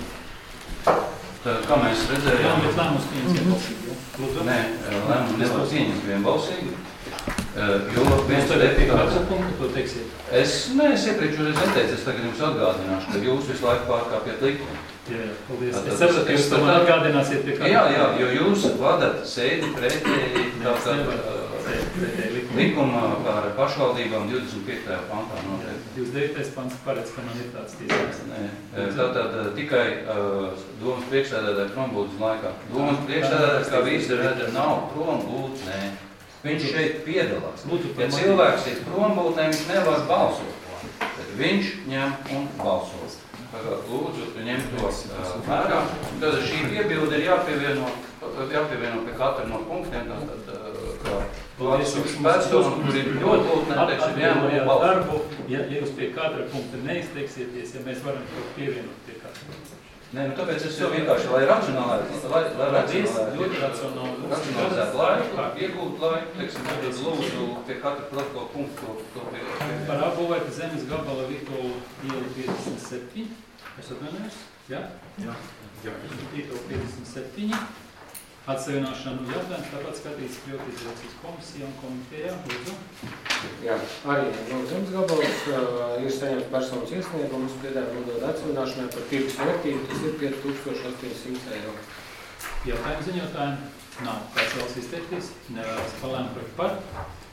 Tā, kā mēs Jā, redzējām... bet lēmums pieņems vienbalsīgi. Lūdzu. Nē, lēmumu nevar pieņemt vienbalsīgi. Jo viens deputāts... deputāts... punktu, ko teiksiet? Es, nē, es iepriekšreiz neteicu, es tagad jums atgādināšu, ka jūs visu laiku pārkāpjat likumu. Jā, jā, paldies. Tātad Es sapratu, ka jūs es- to man atgādināsiet pie kāda. Jā, jā, jo jūs vadat sēdi pretēji tātad likuma par pašvaldībām divdesmit piektajā pantā noteikti. divdesmit devītais pants paredz, ka man ir tāds tiesības. Nē, tātad tikai uh, domas priekšsēdētāja prombūtas laikā. Domas priekšsēdētājs, kā visi redz, nav prombūts, nē. Viņš šeit piedalās. Ja cilvēks ir prombūtnē, viņš nevar balsot. Bet viņš ņem un balsos. Lūdzu, ņem to vērā. Tad šī piebilde ir jāpievieno, jāpievieno pie katra no punktiem. Tātad, kā atsevišķu personu, kur ir prombūtnē, teiksim, jāņem un balsot. Ja jūs pie katra punkta neizteiksieties, ja mēs varam to pievienot pie katra. Nē, nu tāpēc es jau vienkārši, lai racionālais, lai, lai racionālais, ļoti racionāli, racionalizētu laiku, iegūt laiku, teiksim, tad lūdzu pie katra protokola punktu to pie... Par apbūvēta zemes gabala Vitola iela piecdesmit septiņi. Es atvainojos? Jā? Jā. Vitola piecdesmit septiņi. Atsevienošanu jautājums tāpat skatīts privatizācijas komisijā un komitejā. Lūdzu. Jā, arī no zemes gabals uh, ir saņemts personas iesniegums, piedāvā nodot atsevienošanai par tirgus vērtību, tas ir pieci tūkstoši astoņsimt eiro. Jautājumu ziņotājumu? Nav. Kāds vēlas izteikties? Nevēlas palēmu par par.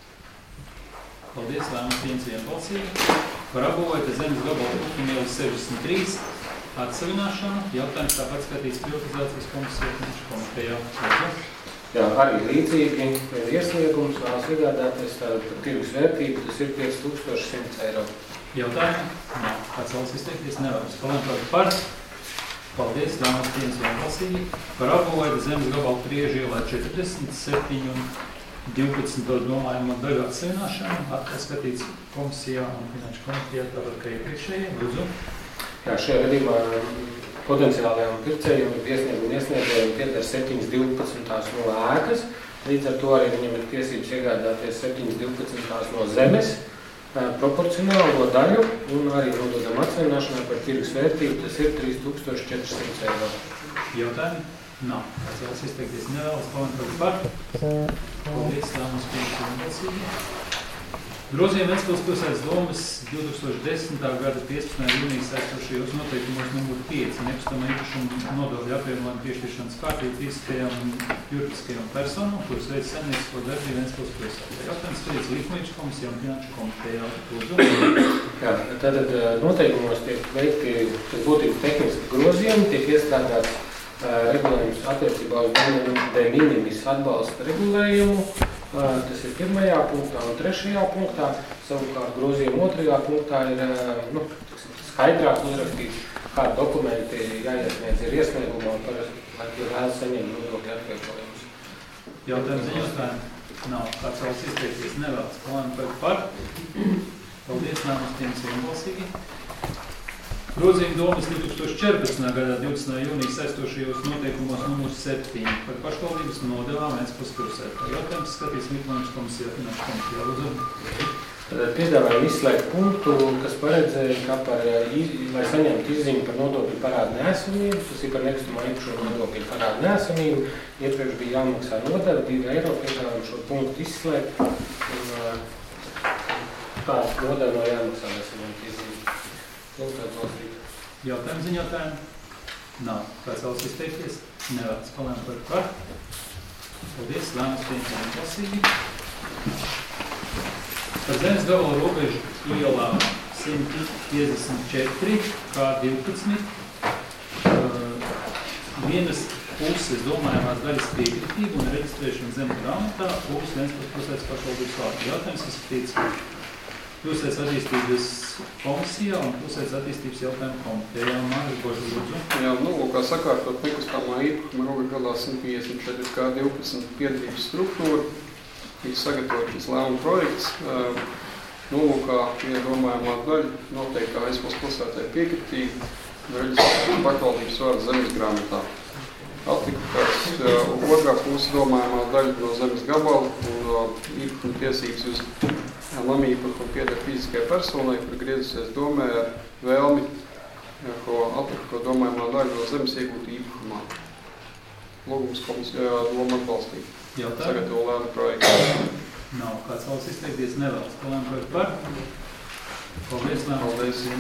Paldies, lēmums pieņems vienbalsīgi. Par apbūvēta zemes gabala Upinēlas sešdesmit trīs. Atsevināšanu. Jautājums tāpat skatīts privatizācijas komisijā un komitejā. Jā, arī līdzīgi ir iesniegums, vēlas iegādāties tādu par tirgus vērtību, tas ir pieci tūkstoši simts eiro. Jautājumi? Nav. Kāds vēlas izteikties? Nevēlas. Palēmu par. Paldies, lēmums pieņems vienbalsīgi. Par apbūvēta zemes gabalu Priežu ielā četrdesmit septiņi un divpadsmit domājumu daļu atsevināšanu. Atkal skatīts komisijā un finanšu komitejā, tāpat kā iepriekšējie. Lūdzu. Jā, šajā gadījumā potenciālajām pircējiem un iesniegumu iesniedzējiem pieder septiņas divpadsmitās no ēkas. Līdz ar to arī viņam ir tiesības iegādāties septiņas divpadsmitās no zemes, proporcionālo daļu un arī nododam atsevināšanai par tirgus vērtību, tas ir trīs tūkstoši četri simti eiro. Jautājumi? Nav. Kāds vēlas izteikties? Nevēlas palēmu par. Paldies, lēmums pieņems vienbalsīgi. Grozījumi Ventspils pilsētas domas divtūkstoš desmitā gada piecpadsmitā jūnija saistošajos noteikumos numur pieci nekustamā īpašuma nodokļu apvienojuma piešķiršanas kārtību fiziskajām un juridiskajām personām, kuras veids saimniecisko darbību Ventspils pilsētā. Jautājums skatīts likumības komisijā un finanšu komitejā. Lūdzu. Jā, tātad noteikumos tiek veikti būtīgi tehniski grozījumi, tiek iestrādāts uh, regulējums attiecībā uz de minimis atbalsta regulējumu. Tas ir pirmajā punktā un trešajā punktā. Savukārt grozījuma otrajā punktā ir nu, skaidrāk uzrakstīts, kādi dokumenti jāiesniedz ir iesniegumā, par, lai tie vēl saņem nodokļu atvieglojumus. Jautājums ziņotāji? Nav. Kāds vēlas izteikties? Nevēlas. Palēmu par. Paldies, lēmums pieņems vienbalsīgi. Grozījuma domas divtūkstoš četrpadsmitā gadā divdesmitā jūnija saistošajos noteikumos numurs septiņi par pašvaldības nodevām Ventspils pilsētā. Jautājums skatīts likumības komisijā, finanšu komitejā. Lūdzu. Piedāvājam izslēgt punktu, kas paredzēja, ka par, lai saņemtu izziņu par nodokļu parādu neesamību, tas ir par nekustamā īpašuma nodokļu parādu neesamību, iepriekš bija jāmaksā nodeva divi eiro, piedāvājam šo punktu izslēgt, un kāds nodeva no jāmaksā, lai saņemtu izziņu. Jautājumu ziņotājiem? Nav. Kāds vēlas izteikties? Nevēlas. Palēmu par par. Paldies, lēmums pieņems vienbalsīgi. Par zemes gabalu robežu ielā simt piecdesmit četri, kā divpadsmit. Vienas puses domājamās daļas piekritību un reģistrēšana zemes grāmatā, puses Ventspils pilsētas pašvaldības vārdu. Jautājums izskatīts Pilsētas attīstības komisijā un pilsētas attīstības jautājumu komitejā. Māris Božs, lūdzu. Jā, nu, kā sakārtot nekustamā īpašuma robežu gadā simt piecdesmit četri kā divpadsmit piedrības struktūra, ir sagatavot šis lēmuma projekts. Nu, kā iedomājumā daļa noteikti kā Ventspils pilsētai piekritība un reģistrēšana pašvaldības vārdu zemes grāmatā. Atlikušās otrā puse domājumā daļa no zemes gabala un īpašuma tiesības uz nama īpašumu pieder fiziskai personai, kur griezusies domē ar vēlmi, ko aplikt, ko domājumā dārgo zemes iegūt īpašumā. Lūgums komisijā doma atbalstīt. Sagatavo lēmu projektu. Nav kāds vēlas izteikties, nevēlas to lēmu projektu par. Paldies, lēmu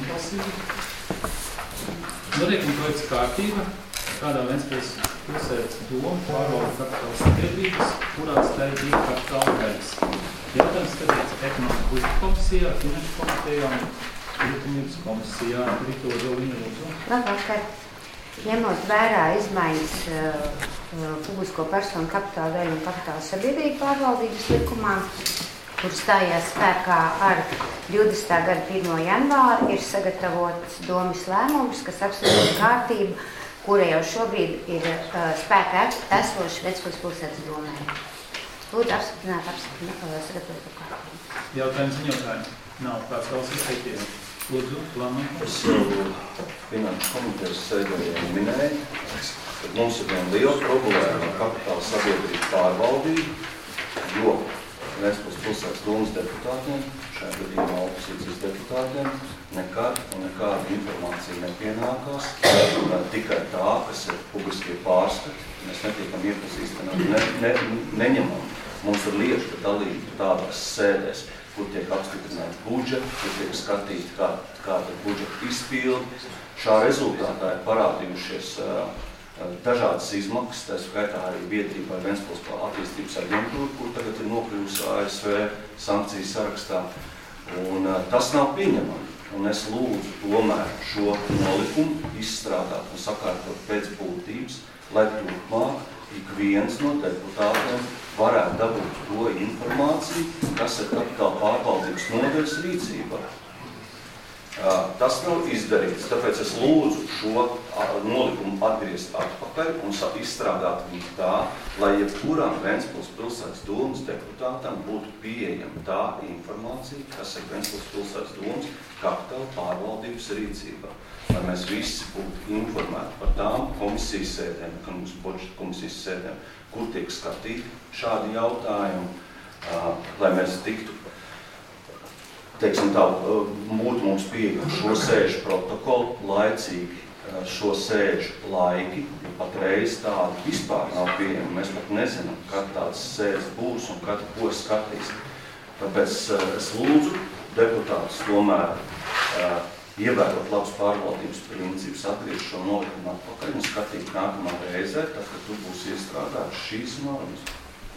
paldies. Noriekuma projekts kārtība, kādā Ventspils pilsētas doma pārvalda kapitāla sabiedrības, kurās tā ir divi kapitāla daļas. Jautājums skatīts ekonomikas budžeta komisijā, finanšu komitejā un likumības komisijā. Rito Zoliņa lūdzu. Labvakar. Ņemot vērā izmaiņas uh, publisko personu kapitāla daļu un kapitāla sabiedrību pārvaldības likumā, kur stājās spēkā ar divdesmitā gada pirmo janvāru, ir sagatavots domas lēmums, kas apstiprina kārtību, kura jau šobrīd ir uh, spēkā esoša Ventspils pilsētas domē. Lūdzu, apstiprināt, apstiprināt, uh, sagatavot kārtību. Jautājums ziņotājiem. Nav kāds vēlas izteikties. Lūdzu, lēmumu. Es jau finanšu komitejas sēdē minēju, ka mums ir viena liela problēma ar kapitāla sabiedrību pārvaldību, jo Ventspils pilsētas domas deputātiem, šajā gadījumā opozīcijas deputātiem, nekad un nekāda informācija nepienākās, tikai tā, kas ir publiskie pārskati, mēs netiekam iepazīstināt, ne, ne, neņemam. Mums ir lieša dalība tādās sēdēs, kur tiek apstiprināti budžeti, kur tiek skatīti, kā, kāda ir budžeta izpildi. Šā rezultātā ir parādījušies uh, dažādas izmaksas, tā skaitā arī biedrība ar Ventspils attīstības aģentūru, kur tagad ir nokļuvusi A S V sankciju sarakstā. Un uh, tas nav pieņemami. Un es lūdzu tomēr šo nolikumu izstrādāt un sakārtot pēc būtības, lai turpmāk ik viens no deputātiem varētu dabūt to informāciju, kas ir kapitāla pārvaldības nodaļas rīcībā. Tas nav izdarīts, tāpēc es lūdzu šo nolikumu atgriezt atpakaļ un izstrādāt viņu tā, lai jebkuram Ventspils pilsētas domas deputātam būtu pieejama tā informācija, kas ir Ventspils pilsētas domas kapitāla pārvaldības rīcībā. Lai mēs visi būtu informēti par tām komisijas sēdēm, kā mums budžeta komisijas sēdēm, kur tiek skatīti šādi jautājumi, lai mēs tiktu, teiksim tā, būtu mums pieejami šo sēžu protokolu, laicīgi šo sēžu laiki, jo patreiz tādi vispār nav pieejami. Mēs pat nezinām, kad tādas sēdes būs un kad ko skatīs. Tāpēc es lūdzu deputātus tomēr ievērot labas pārvaldības principus, atgriezt šo nolikumu atpakaļ un skatīt nākamā reizē, tad, kad tur būs iestrādāts šīs normas.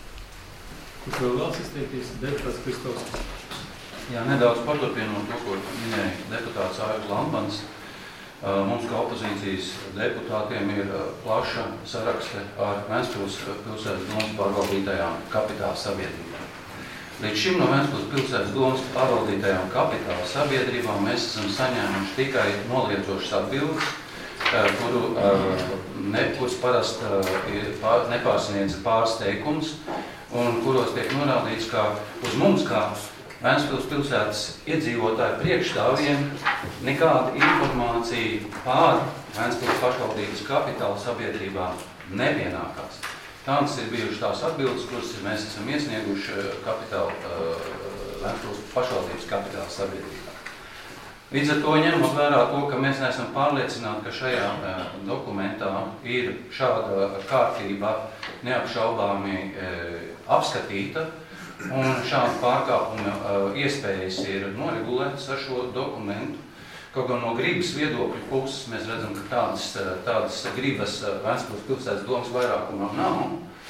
Kurš vēl vēlas izteikties? Deputāts Kristovs. Jā, nedaudz paturpinot to, ko minēja deputāts Aivis Lamans. Mums, kā opozīcijas deputātiem, ir plaša sarakste ar Ventspils pilsētas domas pārvaldītajām kapitāla sabiedrībām. Līdz šim no Ventspils pilsētas domas pārvaldītajām kapitāla sabiedrībām mēs esam saņēmuši tikai noliedzošas atbildes, kuru ne, kuras parasti nepārsniedz pārsteigums un kuros tiek norādīts, ka uz mums, kā Ventspils pilsētas iedzīvotāju priekšstāvjiem, nekāda informācija pār Ventspils pašvaldības kapitāla sabiedrībām nepienākās. Tādas ir bijušas tās atbildes, kuras mēs esam iesnieguši kapitāla, Ventspils pašvaldības kapitāla sabiedrībā. Līdz ar to ņemot vērā to, ka mēs neesam pārliecināti, ka šajā dokumentā ir šāda kārtība neapšaubāmi apskatīta, un šāda pārkāpuma uh, iespējas ir noregulētas ar šo dokumentu. Kaut gan no gribas viedokļu puses mēs redzam, ka tādas, tādas gribas Ventspils pilsētas domas vairākumam nav.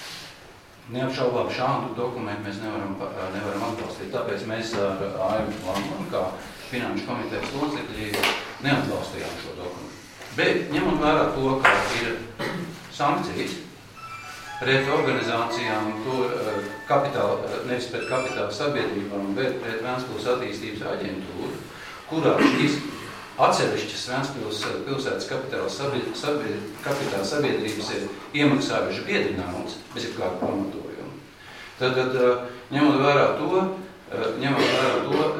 Neapšaubām šādu dokumentu mēs nevaram, nevaram atbalstīt. Tāpēc mēs ar Aivu Lamanu, kā finanšu komitejas locekļi, neatbalstījām šo dokumentu. Bet, ņemot vērā to, ka ir sankcijas pret organizācijām, tur kapitāla, nevis pret kapitāla sabiedrībām, bet pret Ventspils attīstības aģentūru, kurā šīs atsevišķas Ventspils pilsētas kapitāla sabiedrības, kapitāla sabiedrības ir iemaksājuši biedrinājumus bez kādu pamatojumu. Tad, tad ņemot vērā to, ņemot vērā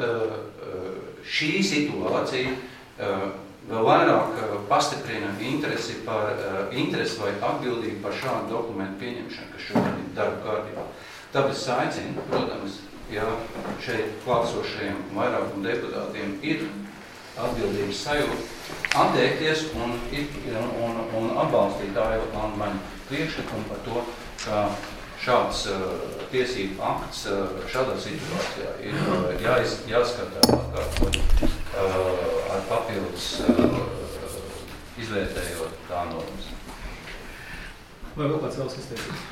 to, šī situācija vēl vairāk pastiprina interesi, par, interesi vai atbildību par šādu dokumentu pieņemšanu, kas šodien ir darba kārtībā. Tāpēc es aicinu, protams, ja šeit klātsošajiem vairākuma deputātiem ir atbildības sajūta atteikties un, un, un atbalstīt ārlietu manu priekšlikumu par to, ka šāds uh, tiesību akts uh, šādā situācijā ir uh, jāiz, jāskatā atkārtot uh, ar papildus uh, izvērtējot tā normas. Vai vēl kāds vēlas izteikties?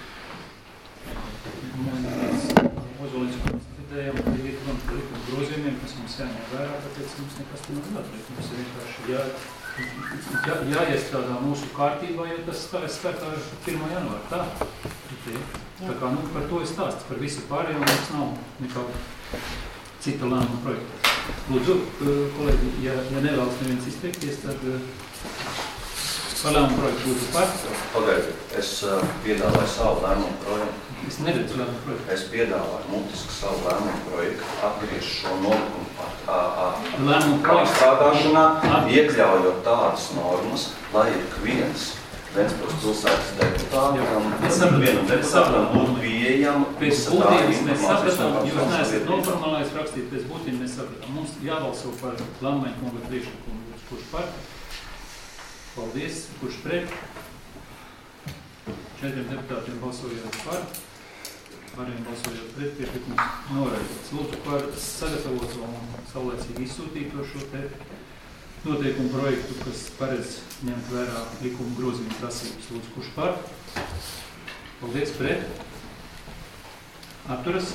Man Ozoliņš konstatējām, ka ir likuma grozījumiem, kas mums jāņem vērā, tāpēc mums nekas te nav jāatliek. Mums ir vienkārši jā, jā, jāiestrādā mūsu kārtībā, jo tas stājas spēkā ar pirmo janvāru. Tā? Tā kā, nu, par to ir stāsts, par visu pārējo mums nav nekāda cita lēmuma projekta. Lūdzu, kolēģi, ja, ja nevēlas neviens izteikties, tad par lēmumu projektu būtu par. Pagaidu, es uh, piedāvāju savu lēmumu projektu. Es neredzu lēmumu projektu. Es piedāvāju mutiski savu lēmumu projektu, atgriež šo nolikumu pārstrādāšanā, iekļaujot tādas normas, lai ik viens Ventspils pilsētas deputātam, vienam deputātam būtu pieejama. Pēc būtības mēs sapratām, jūs neesat noformālais rakstīt, pēc būtības mēs sapratām. Mums jābalso par lēmumu kunga priekšlikumu. Kurš par? Paldies. Kurš pret? Četriem deputātiem balsojot par. Variem balsojot pret, priekšlikums noraidīts. Lūdzu par sagatavoto un saulēcīgi izsūtīto šo te noteikumu projektu, kas paredz ņemt vērā likuma grozījumu prasības. Lūdzu, kurš par? Paldies, pret. Atturas.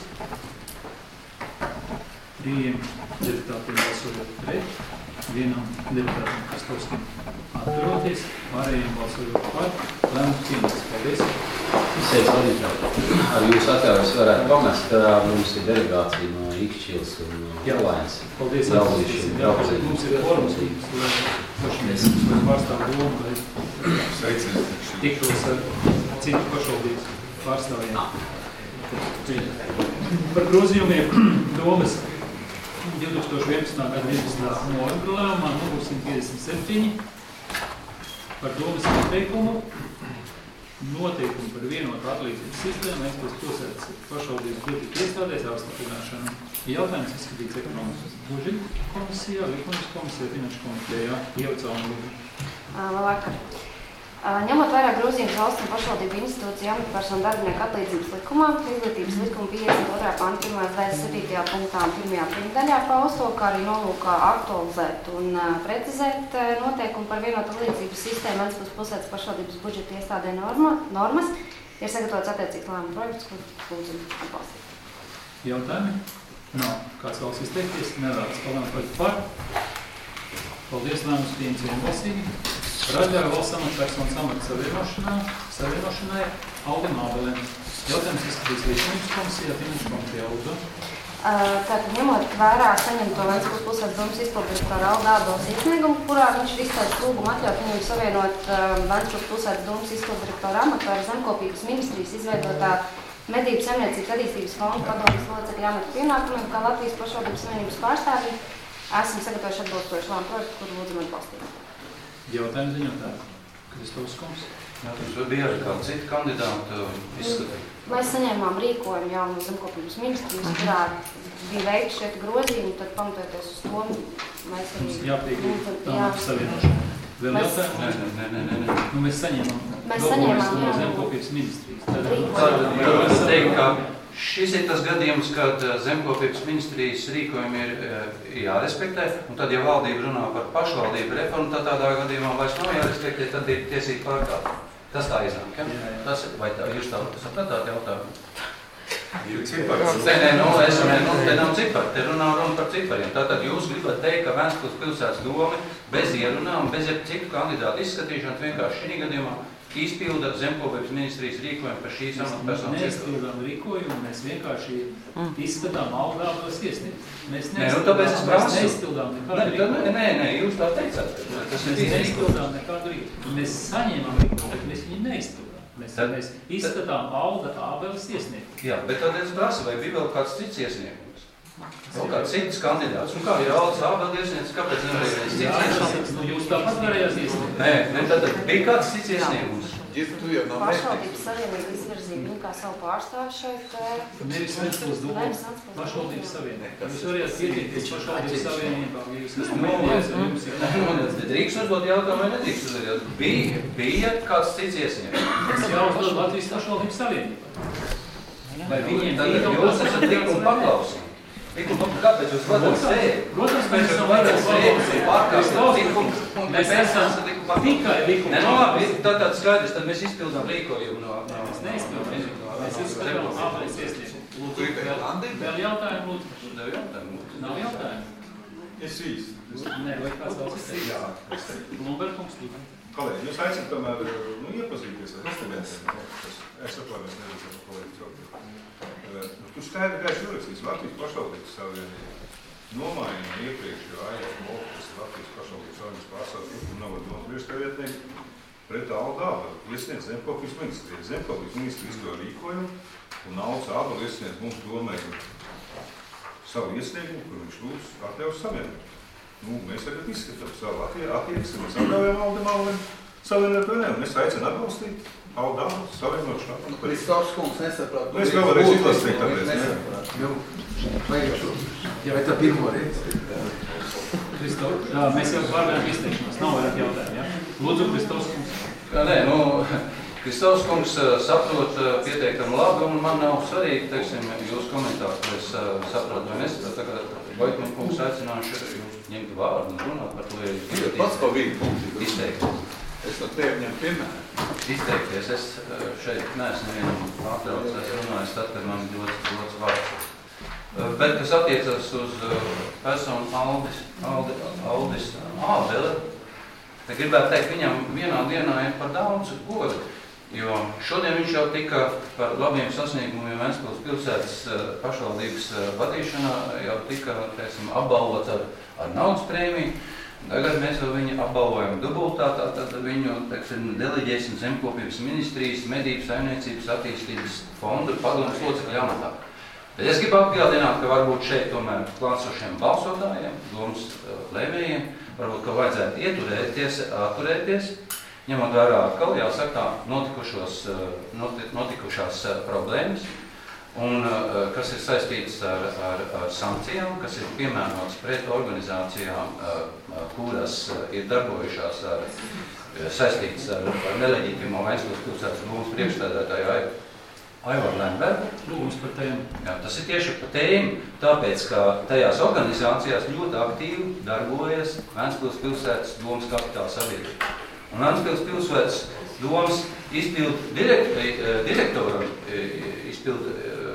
Trījiem deputātiem balsojot pret. Vienam deputātam Kastovskim atturoties. Pārējiem balsojot par. Lēmums pieņemts. Paldies. Visais vadītāji, ar jūsu atļaujas varētu pamest, ka mums ir delegācija no Ikšķils un Jelēns. Paldies, atbalstīsim. Jā, mums ir forums, lai pašmies pārstāvu domu, lai tiktos ar citu pašvaldības pārstāvjiem. Par grozījumiem domas divtūkstoš vienpadsmitā gada vienpadsmitā novembra lēmumā numur simt piecdesmit septiņi par domas noteikumu. Noteikumi par vienotu atlīdzības sistēmu Ventspils pilsētas pašvaldības budžeta iestādēs apstiprināšanu. Jautājums izskatīts ekonomikas budžeta komisijā, likumas komisijā, finanšu komitejā. Ievacām lūdzu. Labvakar. Ņemot vairāk grozījumus valsts un pašvaldību institūciju amatpersonu darbinieku atlīdzības likumā, izglītības likuma piecdesmit otrā panta pirmās daļas septītajā punktā un pirmajā pirmdaļā pausto, kā arī nolūkā aktualizēt un precizēt noteikumu par vienotu atlīdzības sistēmu Ventspils pilsētas pašvaldības budžeta iestādē norma, normas, ir sagatavots attiecīgs lēmuma projekts, kur lūdzu atbalstīt. Jautājumi? Nav. Kāds vēlas izteikties? Nevēlas. Paldies projektu par. Paldies, lēmums pieņemts vienbalsīgi. Par atļauju valsts amatpersonu samatu savienošanā, savienošanai Aldim Ābelēm. Jautājums izskatīs likumas komisijā, finanšu komitejā lūdzu. Tātad ņemot vērā saņemto Ventspils pilsētas domas izpilddirektora Alda Ābeles iesniegumu, kurā viņš ir izteicis lūgumu atļaut viņam savienot Ventspils pilsētas domas izpilddirektora amatu ar zemkopības ministrijas izveidotā medību saimniecības attīstības fonda padomes locekļa amatu pienākumiem, kā Latvijas pašvaldības savienības pārstāvji, esam sagatavojuši atbalstošu lēmumu projektu, kuru lūdzam atbalstīt. Jautājums ziņotāji. Kristovs kungs. Jautājums, vai bija arī kādi citi kandidāti izskatīt? Mēs saņēmām rīkojumu jau no zemkopības ministrijas, kurā bija veikti šeit grozījumi, tad pamatojoties uz to, mēs arī... Mums jāpiekrīt tāmatu savienošanu. Vēl mēs... jautājumi? Nē, nē, nē, nē. Nu, mēs saņēmām mēs saņēmām, no zemkopības ministrijas. Tad... Tad es teiktu, ka šis ir tas gadījums, kad zemkopības ministrijas rīkojumi ir jārespektē, un tad, ja valdība runā par pašvaldību reformu, tad tādā gadījumā vairs nav jārespektē, tad ir tiesība pārkāpuma. Tas tā iznāk, ja? Tas ir, vai tā, jūs tā sapratāt jautājumu? Nē, nē, nu, es, nē, nu, te nav cipari, te runā runa par cipariem. Tātad jūs gribat teikt, ka Ventspils pilsētas doma bez ierunām, bez citu kandidātu izskatīšanas vienkārši šī gadījumā izpilda zemkopības ministrijas rīkojumu par šīs amatpersonas iestādi. Mēs neizpildām rīkojumu, mēs vienkārši izskatām Alda Ābeles iesniegt. Mēs nē, nu, tāpēc es prasu. Mēs neizpildām nekādu rīkojumu. Nē, nē, jūs tā teicāt. Tas mēs neizpildām nekādu rīkojumu. Mēs saņēmām rīkojumu, bet mēs viņu neizpildām. Mēs, tad, mēs izskatām Alda Ābeles iesniegt. Jā, bet tad es prasu, vai bija vēl kāds cits iesniegums? Vēl kāds cits kandidāts. Un kā ir Aldas Ābeles iesniegts, kāpēc nevarēja cits iesniegums? Nu, jūs tāpat varējās iesniegt. Nē, ne, tad bija kāds cits iesniegums. Pašvaldības savienība izvirzīja viņu kā savu pārstāvi šeit. Nevis Ventspils doma, pašvaldības savienība. Jūs varētu piedīties pašvaldības savienībā, ja jūs esat mēģinājums, ja jums ir... Drīkst uzdot jautājumu vai nedrīkst uzdot jautājumu? Bija, bija kāds cits iesniegums? Tas jāuzdod Latvijas pašvaldības savienībā. Vai viņiem tagad jūs esat likuma paklausīgi? Likuma, kāpēc jūs vadat sēdi? Protams, mēs esam vadat sēdi, pārkāpjam likumu, un mēs esam likuma tikai likuma. Ne, nu labi, tad tāds skaidrs, tad mēs izpildām rīkojumu no... Mēs neizpildām. Mēs izpildām āpēc iesniegumu. Lūdzu, vēl jautājumu, lūdzu. Nav jautājumu, lūdzu. Nav jautājumu. Es īsti. Nē, vai kāds vēl izteikt? Jā, es teiktu. Lumberkungs, lūdzu. Kolēģi, jūs aicināt tomēr, nu, iepazīties ar studentiem. Es atvainojos, neredzēju, kolēģi, saukties. Tu skaidri gaiši urakstīts Latvijas pašvaldības savienība. Nomaina iepriekšējo Aijās Molku, kas ir Latvijas pašvaldības savienības pārstāvs, kur nav nopriekšā vietnieki, pret Aldu Ābelu iesniedz Zemkopības ministrija. Zemkopības ministrija izdoja rīkojumu, un Alds Ābelu iesniedz mums domē savu iesniegumu, kur viņš lūdz atļaus savienību. Nu, mēs tagad izskatām savu attieksmi, mēs atļaujam Aldam Ābelim savienību vai ne, un es aicinu atbalstīt Aldu Ābelu savienošanā. Kristāvs kungs nesaprāt. Nu, es vēl varēšu izlasīt, tāpēc, ne? Vai tā pirmo reizi? Kristof, mēs jau pārējām izteikšanos, nav vairāk jautājumu, ja? Lūdzu, Kristofs kungs. Nē, nu, Kristofs kungs saprot pietiekami labi, un man nav svarīgi, teiksim, jūsu komentārs, vai es saprotu, vai nesaprotu. Tagad Voitman kungs aicināšu jūs ņemt vārdu un runāt par to, ja jūs gribat pats pa vidu izteikties. Es no tevi ņem piemēru. Izteikties. Es šeit neesmu nevienam atraucis, es runāju tad, kad man dots, dots vārds. Bet, kas attiecas uz personu Aldis, Aldis, Aldis Ābele, tad gribētu teikt, viņam vienā dienā ir par daudz godu, jo šodien viņš jau tika par labiem sasniegumiem Ventspils pilsētas pašvaldības vadīšanā, jau tika, teiksim, apbalvots ar, ar naudas prēmiju. Tagad mēs jau viņu apbalvojam dubultā, tad viņu, teiksim, deleģēsim Zemkopības ministrijas, medību saimniecības attīstības fondu padomus locekļu amatā. Bet es gribu atgādināt, ka varbūt šeit tomēr klāsošiem balsotājiem, domas lēmējiem, varbūt, ka vajadzētu ieturēties, atturēties, ņemot vērā atkal, jāsaka, notikušos, notikušās problēmas, un kas ir saistīts ar, ar, ar sankcijām, kas ir piemērots pret organizācijām, kuras ir darbojušās ar, saistīts ar, ar neleģitimo Ventspils pilsētas domas priekšstādātāju Aivaru Lembergu. Lūgums par tēmu. Jā, tas ir tieši par tēmu, tāpēc, ka tajās organizācijās ļoti aktīvi darbojas Ventspils pilsētas domas kapitāla sabiedrība. Un Ventspils pilsētas domas izpildu direkt, direktoram, izpildu,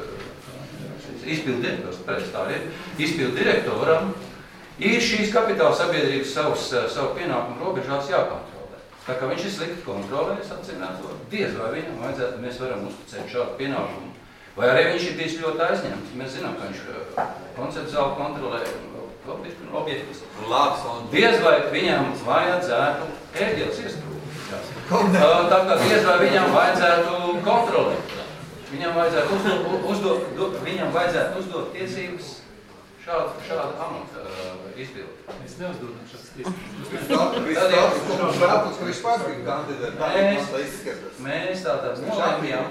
izpildu direktors, pretstāvien, izpildu direktoram ir šīs kapitāla sabiedrības savus, savu pienākumu robežās jākontrolē. Tā kā viņš ir slikti kontrolējis, atcīmēt, diez vai viņam vajadzētu, mēs varam uzticēt šādu pienākumu. Vai arī viņš ir bijis ļoti aizņemts. Mēs zinām, ka viņš konceptuāli kontrolē objektus. Diez vai viņam vajadzētu ēdielas iestrūkt. Tā kā diez vai viņam vajadzētu kontrolēt. Viņam vajadzētu uzdot, uzdot, viņam vajadzētu uzdot tiesības šādu, šādu amatu uh, izpildu. Mēs neuzdodam šādas tiesības. Mēs tātad nolēmjam,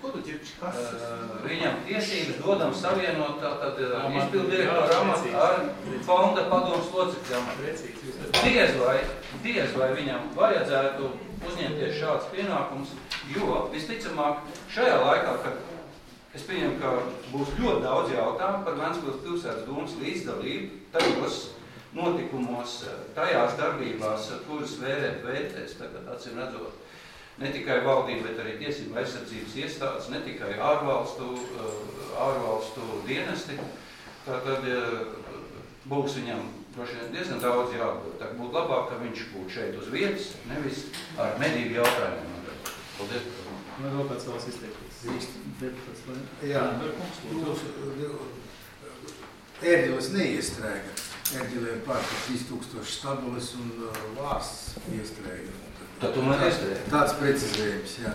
viņam tiesības dodam savienot tātad izpildu direktoru amatu ar fonda padomus locekļu amatu. Diez vai, diez vai viņam vajadzētu uzņemties šāds pienākums, jo visticamāk šajā laikā, kad es pieņemu, ka būs ļoti daudz jautājumu par Ventspils pilsētas domas līdzdalību tajos notikumos, tajās darbībās, kuras vērēt vērtēs, tagad acīm redzot, ne tikai valdība, bet arī tiesību aizsardzības iestādes, ne tikai ārvalstu, ārvalstu dienesti, tad būs viņam droši vien diezgan daudz jāatbūt. Tā būtu labāk, ka viņš būtu šeit uz vietas, nevis ar medību jautājumiem. Paldies. Vai vēl kāds vēlas izteikties? Jā, ērģeles neiestrēga. Ērģelēm pārpa trīs tūkstoši stabules un vārsts iestrēga. Tad tu man iestrēga? Tāds precizējums, jā.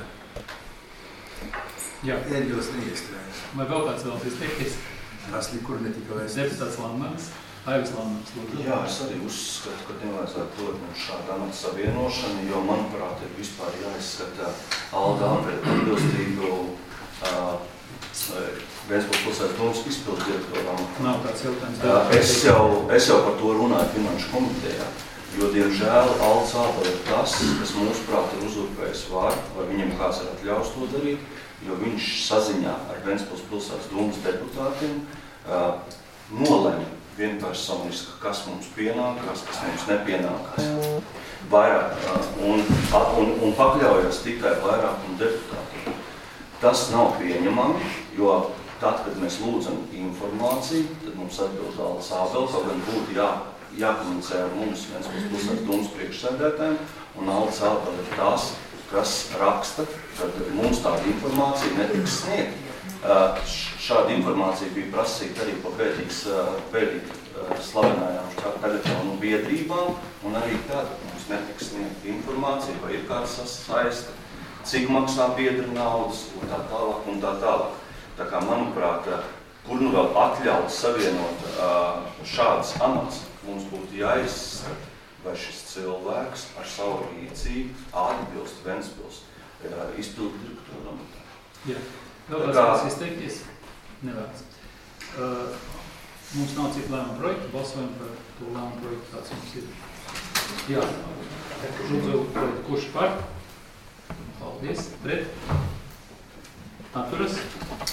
Jā. Ērģeles neiestrēga. Vai vēl kāds vēlas izteikties? Tas nekur netika vairs. Deputāts Lambergs. Aivis Lamans, lūdzu. Jā, es arī uzskatu, ka nevajadzētu dot mums šādu amatu savienošanu, jo, manuprāt, ir vispār jāizskata Alda Āmbreta atbilstību uh, Ventspils pilsētas domas izpildu direktoram. Nav tāds jautājums. Uh, es, jau, es jau par to runāju Finanšu komitejā, jo, diemžēl, Alds Ābel ir tas, kas mūsuprāt ir uzurpējis vārdu, vai viņam kāds ir atļaus to darīt, jo viņš saziņā ar Ventspils pilsētas domas deputātiem uh, nolēma vienpersoniski, kas mums pienākās, kas mums nepienākās. Vairāk, un, un, un pakļaujas tikai vairākumu deputātiem. Tas nav pieņemami, jo tad, kad mēs lūdzam informāciju, tad mums atbild Alds Ābel, kaut gan būtu jā, jākomunicē ar mums Ventspils pilsētas domas priekšsēdētājiem, un Alds Ābel ir tās, kas raksta, kad mums tāda informācija netiks sniegta. Uh, šāda informācija bija prasīta arī pa pēdīgs, uh, pēdīgi uh, slavenājām telefonu biedrībām, un arī tad mums netiks sniegta informācija, vai ir kāda sasaiste, cik maksā biedra naudas, un tā tālāk, un tā tālāk. Tā kā, manuprāt, kur nu vēl atļaut savienot uh, šādas amats, mums būtu jāizskata, vai šis cilvēks ar savu rīcību atbilst Ventspils uh, izpildu direktoram. Jā. Vēl kāds izteikties? Nevēlas. Uh, mums nav cik lēma projektu, balsojam par to lēma projektu, kāds mums ir. Jā. Lūdzu, kurš par? Paldies. Pret? Atturas?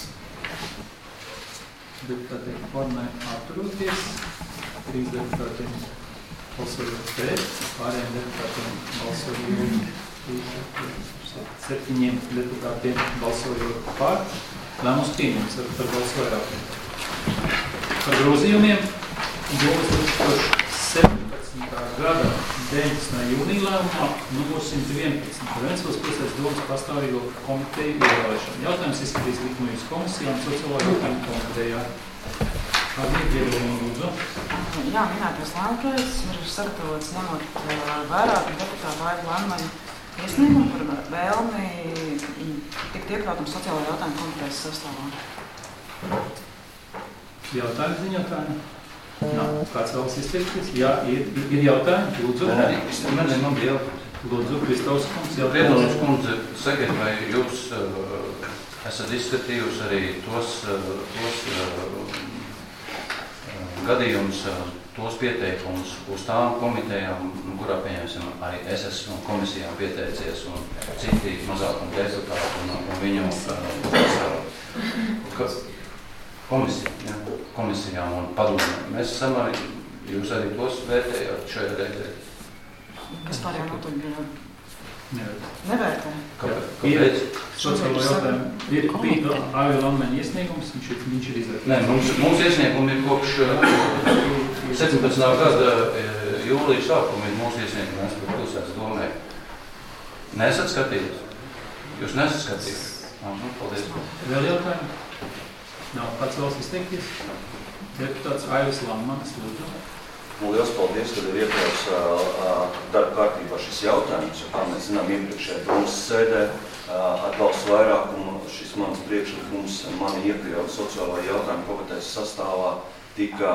Deputātiem formē atturoties. Trīs deputātiem balsojot pret. Pārējiem deputātiem balsojot septiņiem deputātiem balsojot par. Lēmums pieņems ar par balsu vairākumu. Par grozījumiem domas divs tūkstoš septiņpadsmitā gada deviņpadsmitā jūnija lēmumā numur simt vienpadsmit par Ventspils pilsētas domas pastāvīgo komiteju ievēlēšanu. Jautājums izskatīs likumības komisijām sociālo jautājumu komitejā. Kādi ir ievēlējumi, lūdzu? Jā, minētais lēmuma projekts ir sagatavots ņemot vērā deputātu Aivu Lamanu iesniegumu par vēlmi tikt iekļautam sociālo jautājumu komitejas sastāvā. Jautājumi ziņotājumi? Nav. Kāds vēlas izteikties? Jā, ir, ir jautājumi? Lūdzu. Nē, nē, nē, man bija jautājums. Lūdzu, Kristovs kundze. Priedolības kundze, sakiet, vai jūs uh, esat izskatījusi arī tos, uh, tos uh, gadījumus, uh, tos pieteikumus uz tām komitejām, kurā pieņemsim arī es esmu komisijām pieteicies un citi mazākuma deputāti un, un viņu uh, komisija, ja, komisijām un padomiem. Mēs esam arī, jūs arī tos vērtējāt šajā reizē. Kas pārējā notuļ nevērtē? Kāpēc? Sociālo jautājumu. Ir bija Aivi Lamena iesniegums, viņš ir, viņš ir izvērtējis. Nē, mums, mums iesniegumi ir kopš septiņpadsmitā gada jūlija sākuma ir mūsu iesniegumi Ventspils pilsētas domē. Nesat skatījis? Jūs nesat skatījis? Aha, paldies. Vēl jautājumi? Nav kāds vēlas izteikties? Deputāts Aivis Lamans, lūdzu. Un liels paldies, kad ir iekļauts darba kārtībā šis jautājums, jo, kā mēs zinām, iepriekšējā domas sēdē ar balsu vairākumu šis mans priekšlikums mani iekļaut sociālā jautājuma komitejas sastāvā tika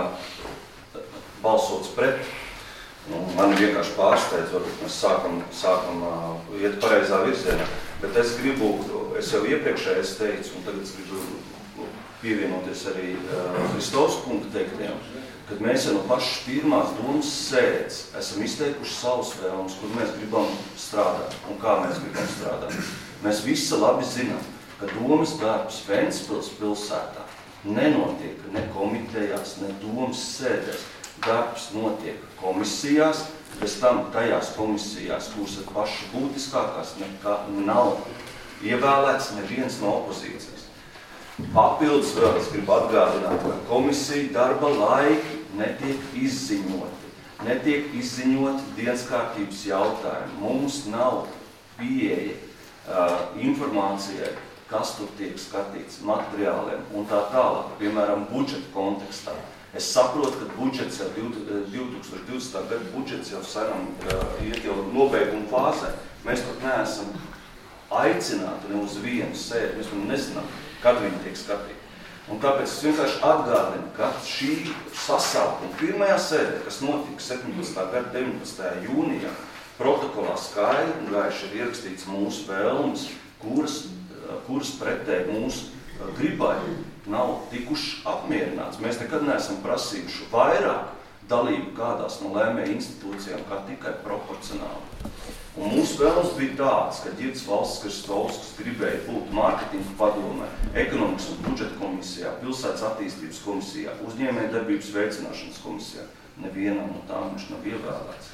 balsots pret. Un mani vienkārši pārsteidz, varbūt mēs sākam, sākam iet pareizā virzienā. Bet es gribu, es jau iepriekšējais teicu, un tagad es gribu pievienoties arī Kristovs kunga teiktiem, kad mēs jau no pašas pirmās domas sēdes esam izteikuši savus vēlmes, kur mēs gribam strādāt un kā mēs gribam strādāt. Mēs visi labi zinām, ka domas darbs Ventspils pilsētā nenotiek ne komitejās, ne domas sēdēs. Darbs notiek komisijās, bez tam tajās komisijās, kuras ir paši būtiskākās, nekā nav ievēlēts neviens no opozīcijas. Papildus vēl es gribu atgādināt, ka komisija darba laiki netiek izziņoti. Netiek izziņoti dienas kārtības jautājumi. Mums nav pieeja uh, informācijai, kas tur tiek skatīts, materiāliem un tā tālāk, piemēram, budžeta kontekstā. Es saprotu, ka budžets jau divi tūkstoši divdesmitā gada budžets jau senam uh, iet jau nobeiguma fāzē. Mēs pat neesam aicināti ne uz vienu sēdi, mēs nezinām, kad viņi tiek skatīti. Un tāpēc es vienkārši atgādinu, ka šī sasaukuma pirmajā sēdē, kas notika septiņpadsmitā gada deviņpadsmitajā jūnijā, protokolā skaidri un gaiši ir ierakstīts mūsu vēlmes, kuras, kuras pretēji mūsu gribai nav tikuši apmierināts. Mēs nekad neesam prasījuši vairāk dalību kādās no lēmēju institūcijām, kā tikai proporcionāli. Un mūsu vēlmes bija tāds, ka Ģirds Valsts Kristovskis gribēja būt mārketinga padomē, ekonomikas un budžeta komisijā, pilsētas attīstības komisijā, uzņēmējdarbības veicināšanas komisijā. Nevienam no tām viņš nav ievēlēts.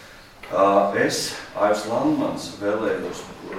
Es, Aivs Landmans, vēlējos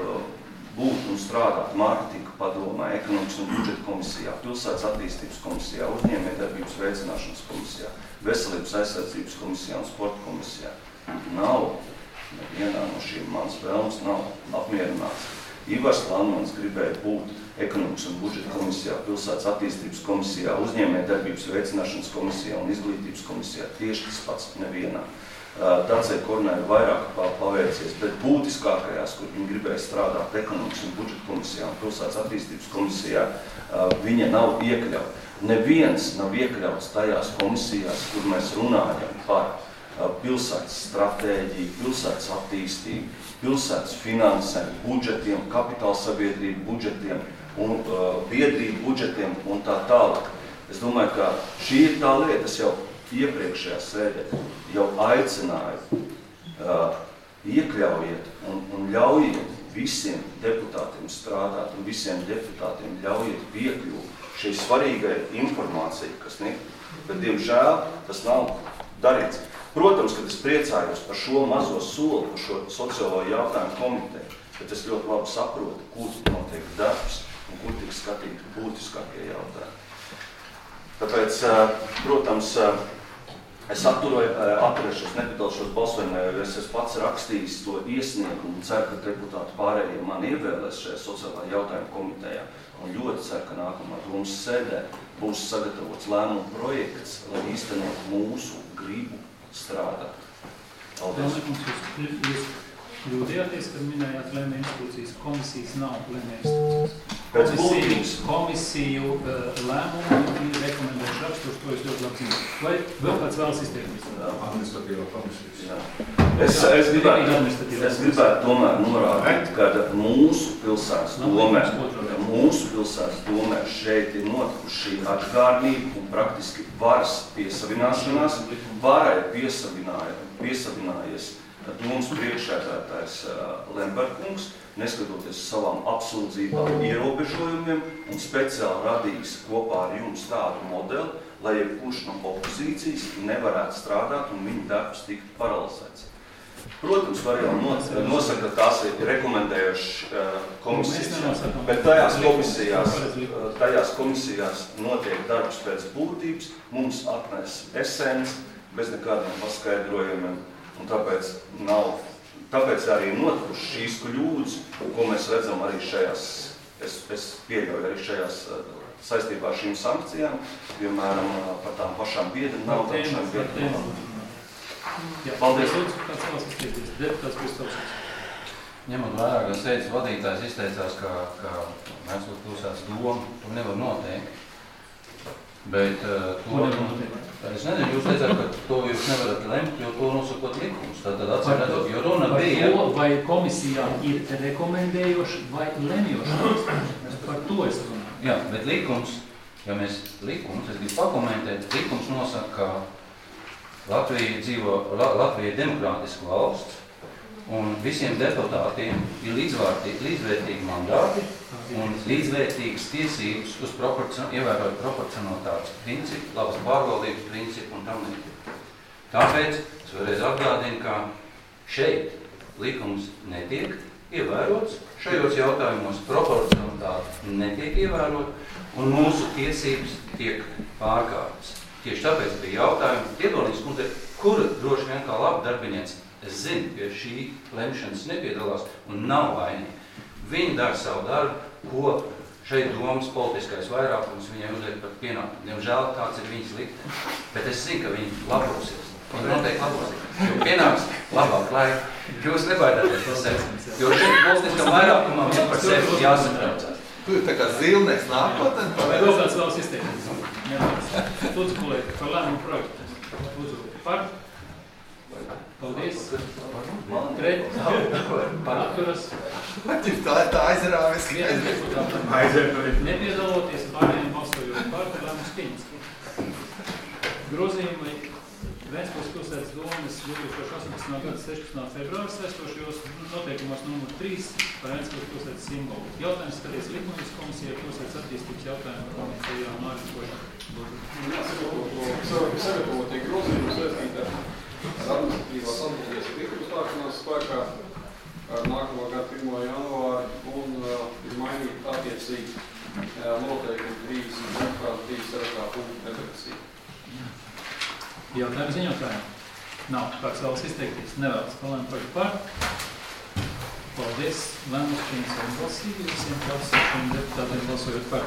būt un strādāt mārketinga padomē, ekonomikas un budžeta komisijā, pilsētas attīstības komisijā, uzņēmējdarbības veicināšanas komisijā, veselības aizsardzības komisijā un sporta komisijā. Nav. Nevienā no šīm manas vēlmes nav apmierināts. Ivars Landmans gribēja būt ekonomikas un budžeta komisijā, pilsētas attīstības komisijā, uzņēmējdarbības veicināšanas komisijā un izglītības komisijā. Tieši tas pats nevienā. Dacei Kornai ir vairāk paveicies, bet būtiskākajās, kur viņi gribēja strādāt ekonomikas un budžeta komisijā un pilsētas attīstības komisijā, viņa nav iekļauta. Neviens nav iekļauts tajās komisijās, kur mēs runājam par pilsētas stratēģiju, pilsētas attīstību, pilsētas finansēm, budžetiem, kapitāla sabiedrību budžetiem un uh, biedrību budžetiem un tā tālāk. Es domāju, ka šī ir tā lieta, es jau iepriekšējā sēdē jau aicināju uh, iekļaujiet un, un ļaujiet visiem deputātiem strādāt un visiem deputātiem ļaujiet piekļūt šai svarīgai informācijai, kas ne, bet diemžēl tas nav darīts. Protams, kad es priecājos par šo mazo soli, par šo sociālo jautājumu komiteju, bet es ļoti labi saprotu, kur notiek darbs un kur tiek skatīti būtiskākie jautājumi. Tāpēc, protams, es atturēšos, nepiedalšos balsojumā, jo es esmu pats rakstījis to iesniegumu un ceru, ka deputāti pārējie mani ievēlēs šajā sociālā jautājuma komitejā. Un ļoti ceru, ka nākamā domas sēdē būs sagatavots lēmuma projekts, lai īstenot mūsu gribu strādāt. Paldies. Jūs kļūdījāties, kad minējāt lēmēju institūcijas. Komisijas nav lēmēju institūcijas. Pēc Komisiju, būtības. komisiju lēmumu ir rekomendējuši raksturs, to es ļoti labi zinu. Vai vēl kāds vēlas izteikties? Administratīvā komisijas. Es, es, gribētu, es gribētu tomēr norādīt, ka mūsu pilsētas domē, mūsu pilsētas domē šeit ir notikuši šī atgādnība un praktiski varas piesavināšanās. Varai piesavinājies domas priekšsēdētājs Lemberkungs, neskatoties savām apsūdzībām, ierobežojumiem un speciāli radījis kopā ar jums tādu modeli, lai jebkurš no opozīcijas nevarētu strādāt un viņa darbs tiktu paralizēts. Protams, var jau nosaka, ka tās ir rekomendējušas komisijas, bet tajās komisijās, tajās komisijās notiek darbs pēc būtības, mums atnes esens bez nekādiem paskaidrojumiem, un tāpēc nav, tāpēc arī notikuši šīs kļūdas, ko mēs redzam arī šajās, es, es pieļauju arī šajās saistībā ar šīm sankcijām, piemēram, par tām pašām biedru naudošanām, biedru. Jā, paldies. Kāds vēlas izteikties? Deputāts Kristovskis. Ņemot vērā, ka sēdes vadītājs izteicās, ka, ka Mērslas pilsētas doma to nevar noteikt. Bet uh, to nevar noteikt. Es nezinu, jūs teicāt, ka to jūs nevarat lemt, jo to nosakot likums. Tātad atcerētot, jo runa bija. To, vai komisijā ir rekomendējoši vai lemjoši. Par to es runāju. Jā, bet likums, ja mēs likums, es gribu pakomentēt, likums nosaka, ka Latvija dzīvo, Latvija ir demokrātiska valsts, un visiem deputātiem ir līdzvērtīgi, līdzvērtīgi mandāti un līdzvērtīgas tiesības uz proporcion, ievērot proporcionalitātes principu, labas pārvaldības principu un tam līdzīgi. Tāpēc es vēlreiz atgādinu, ka šeit likums netiek ievērots, šajos jautājumos proporcionalitāte netiek ievērot, un mūsu tiesības tiek pārkāptas. Tieši tāpēc bija jautājumi, Iedolīgas kundze, kura droši vien kā laba darbiniece, es zinu, pie šī lemšanas nepiedalās un nav vainīgi. Viņi dara savu darbu, ko šeit domas politiskais vairākums viņai uzliek par pienākumu. Diemžēl tāds ir viņas likte, bet es zinu, ka viņi labosies. Viņi noteikti labosies, jo pienāks labāk laika. Jūs nebaidāties par sevi, jo šeit politiskam vairākumam ir par sevi jāsatraucās. Tu ir tā kā zilnieks nākotnē. Vai vēl kāds vēlas izteikties? Lūdzu, kolēģi, par lēmumu projektu. Lūdzu, par. Paldies. Pret. Atturas. Tā ir tā aizrāvis. Nepiedaloties pārējiem balsojot par, lēmums pieņems. Grozījumi Ventspils pilsētas domas divi tūkstoši astoņpadsmitā gada sešpadsmitā februāra saistošajos noteikumos numur trīs par Ventspils pilsētas simbolu. Jautājums skaties likumības komisijā, pilsētas attīstības jautājumu komitejā Mārķis Koža. Sagatavotie grozījumi saistīti ar administratīvās atbildības likuma stāšanās spēkā ar nākamā gada pirmo janvāru un uh, ir mainīt attiecīgi uh, noteikumi trīsdesmit punktā trīsdesmit punktu redakcija. Jautājumu ziņotājiem? Nav. Kāds vēlas izteikties? Nevēlas. Palēm par par. Paldies. Lēmums pieņems vienbalsīgi. Visiem klātsošiem deputātiem balsojot par.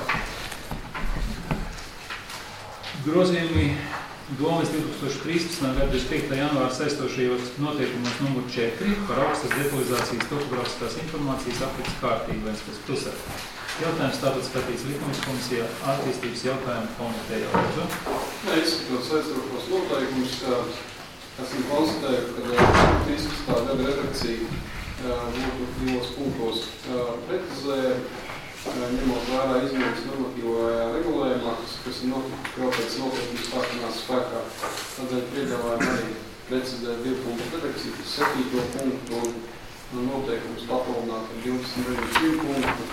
Grozījumi domas divi tūkstoši trīspadsmitā gada divdesmit piektajā janvāra saistošajos noteikumos numur četri par augstas detalizācijas topografiskās informācijas aprits kārtību Ventspils pilsētā. Jautājums tātad skatīts likumības komisijā attīstības jautājumu komitejā. Jā, izskatot saistošos noteikumus, esam konstatējuši, ka trīspadsmitā gada redakcija būtu divos punktos precizēja, ņemot vērā izmaiņas normatīvajā regulējumā, kas ir notika jau pēc noteikumu stāšanās spēkā. Tādēļ piedāvājam arī precizēt divu punktu redakciju, kas septīto punktu un noteikumus paplavināt ar divdesmit deviņu punktu.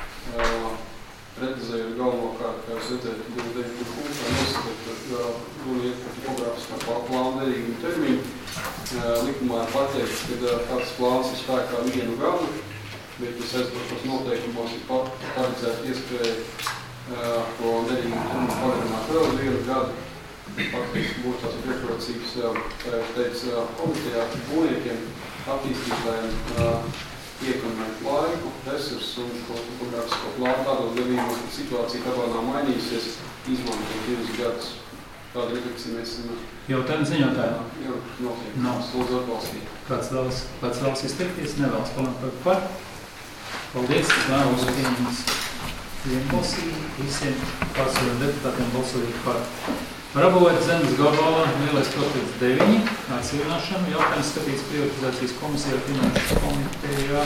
Precizējot galvenokārt, kā jūs redzēt, divdesmit deviņu punktā nosakot, ka runa iet par topografiskā plāna derīgumu termiņu. Likumā ir pateikts, ka tāds plāns ir spēkā vienu gadu, bet tas aizdošos noteikumos ir paredzēt iespēju to derīgumu termiņu pagarināt vēl uz vienu gadu. Faktiski būtu tās priekšrocības, kā jau teica, komitejā būvniekiem, attīstītājiem, iekonomēt laiku, resursus un topografisko plānu tādos gadījumos, ka situācija Tabanā mainīsies, izmantot divus gadus. Tāda redakcija mēs esam... Jautājumu ziņotājiem? Jā, notiek. Nav. Lūdzu atbalstīt. Kāds vēlas, kāds vēlas izteikties? Nevēlas palēm par par. Paldies, lēmums pieņems vienbalsīgi. Visiem pārsvariem deputātiem balsojot par. Par apbūvēt zemes gabala lielais prospekts deviņi atseviļināšanu. Jautājums skatīts privatizācijas komisijā finanšu komitejā.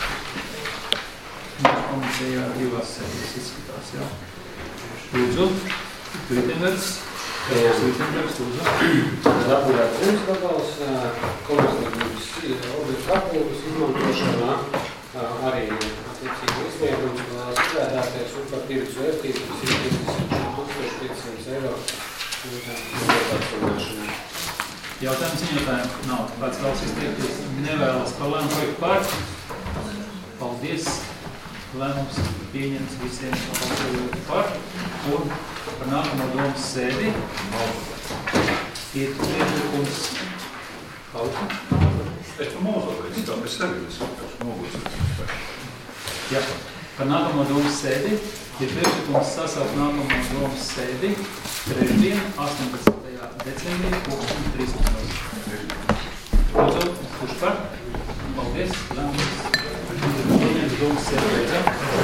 Finanšu komitejā divās sēdīs izskatās, jā. Lūdzu, Vitenbergs. Vitenbergs, lūdzu. Tad apbūvēt zemes gabals, komercdarbības objektu apbūves izmantošanā, arī attiecīgi izsniegums, vēlas izvērtāties un par tirgus vērtību, kas ir piecdesmit tūkstoši piecsimt eiro. Jautājumu ziņotājiem nav. Kāds vēlas izteikties? Nevēlas par lēmumu projektu par. Paldies. Lēmums pieņems visiem balsojot par. Un par nākamo domas sēdi ir priekšlikums Kautu. Es pa mūzolēs, tā es arī esmu mūzolēs. Jā. Par nākamo domas sēdi ir priekšlikums sasaukt nākamo domas sēdi trešdien, astoņpadsmitajā decembrī, pulksten trīspadsmit. Lūdzu, kurš par? Paldies. Lēmums. Pieņems domas sēdi beidzam.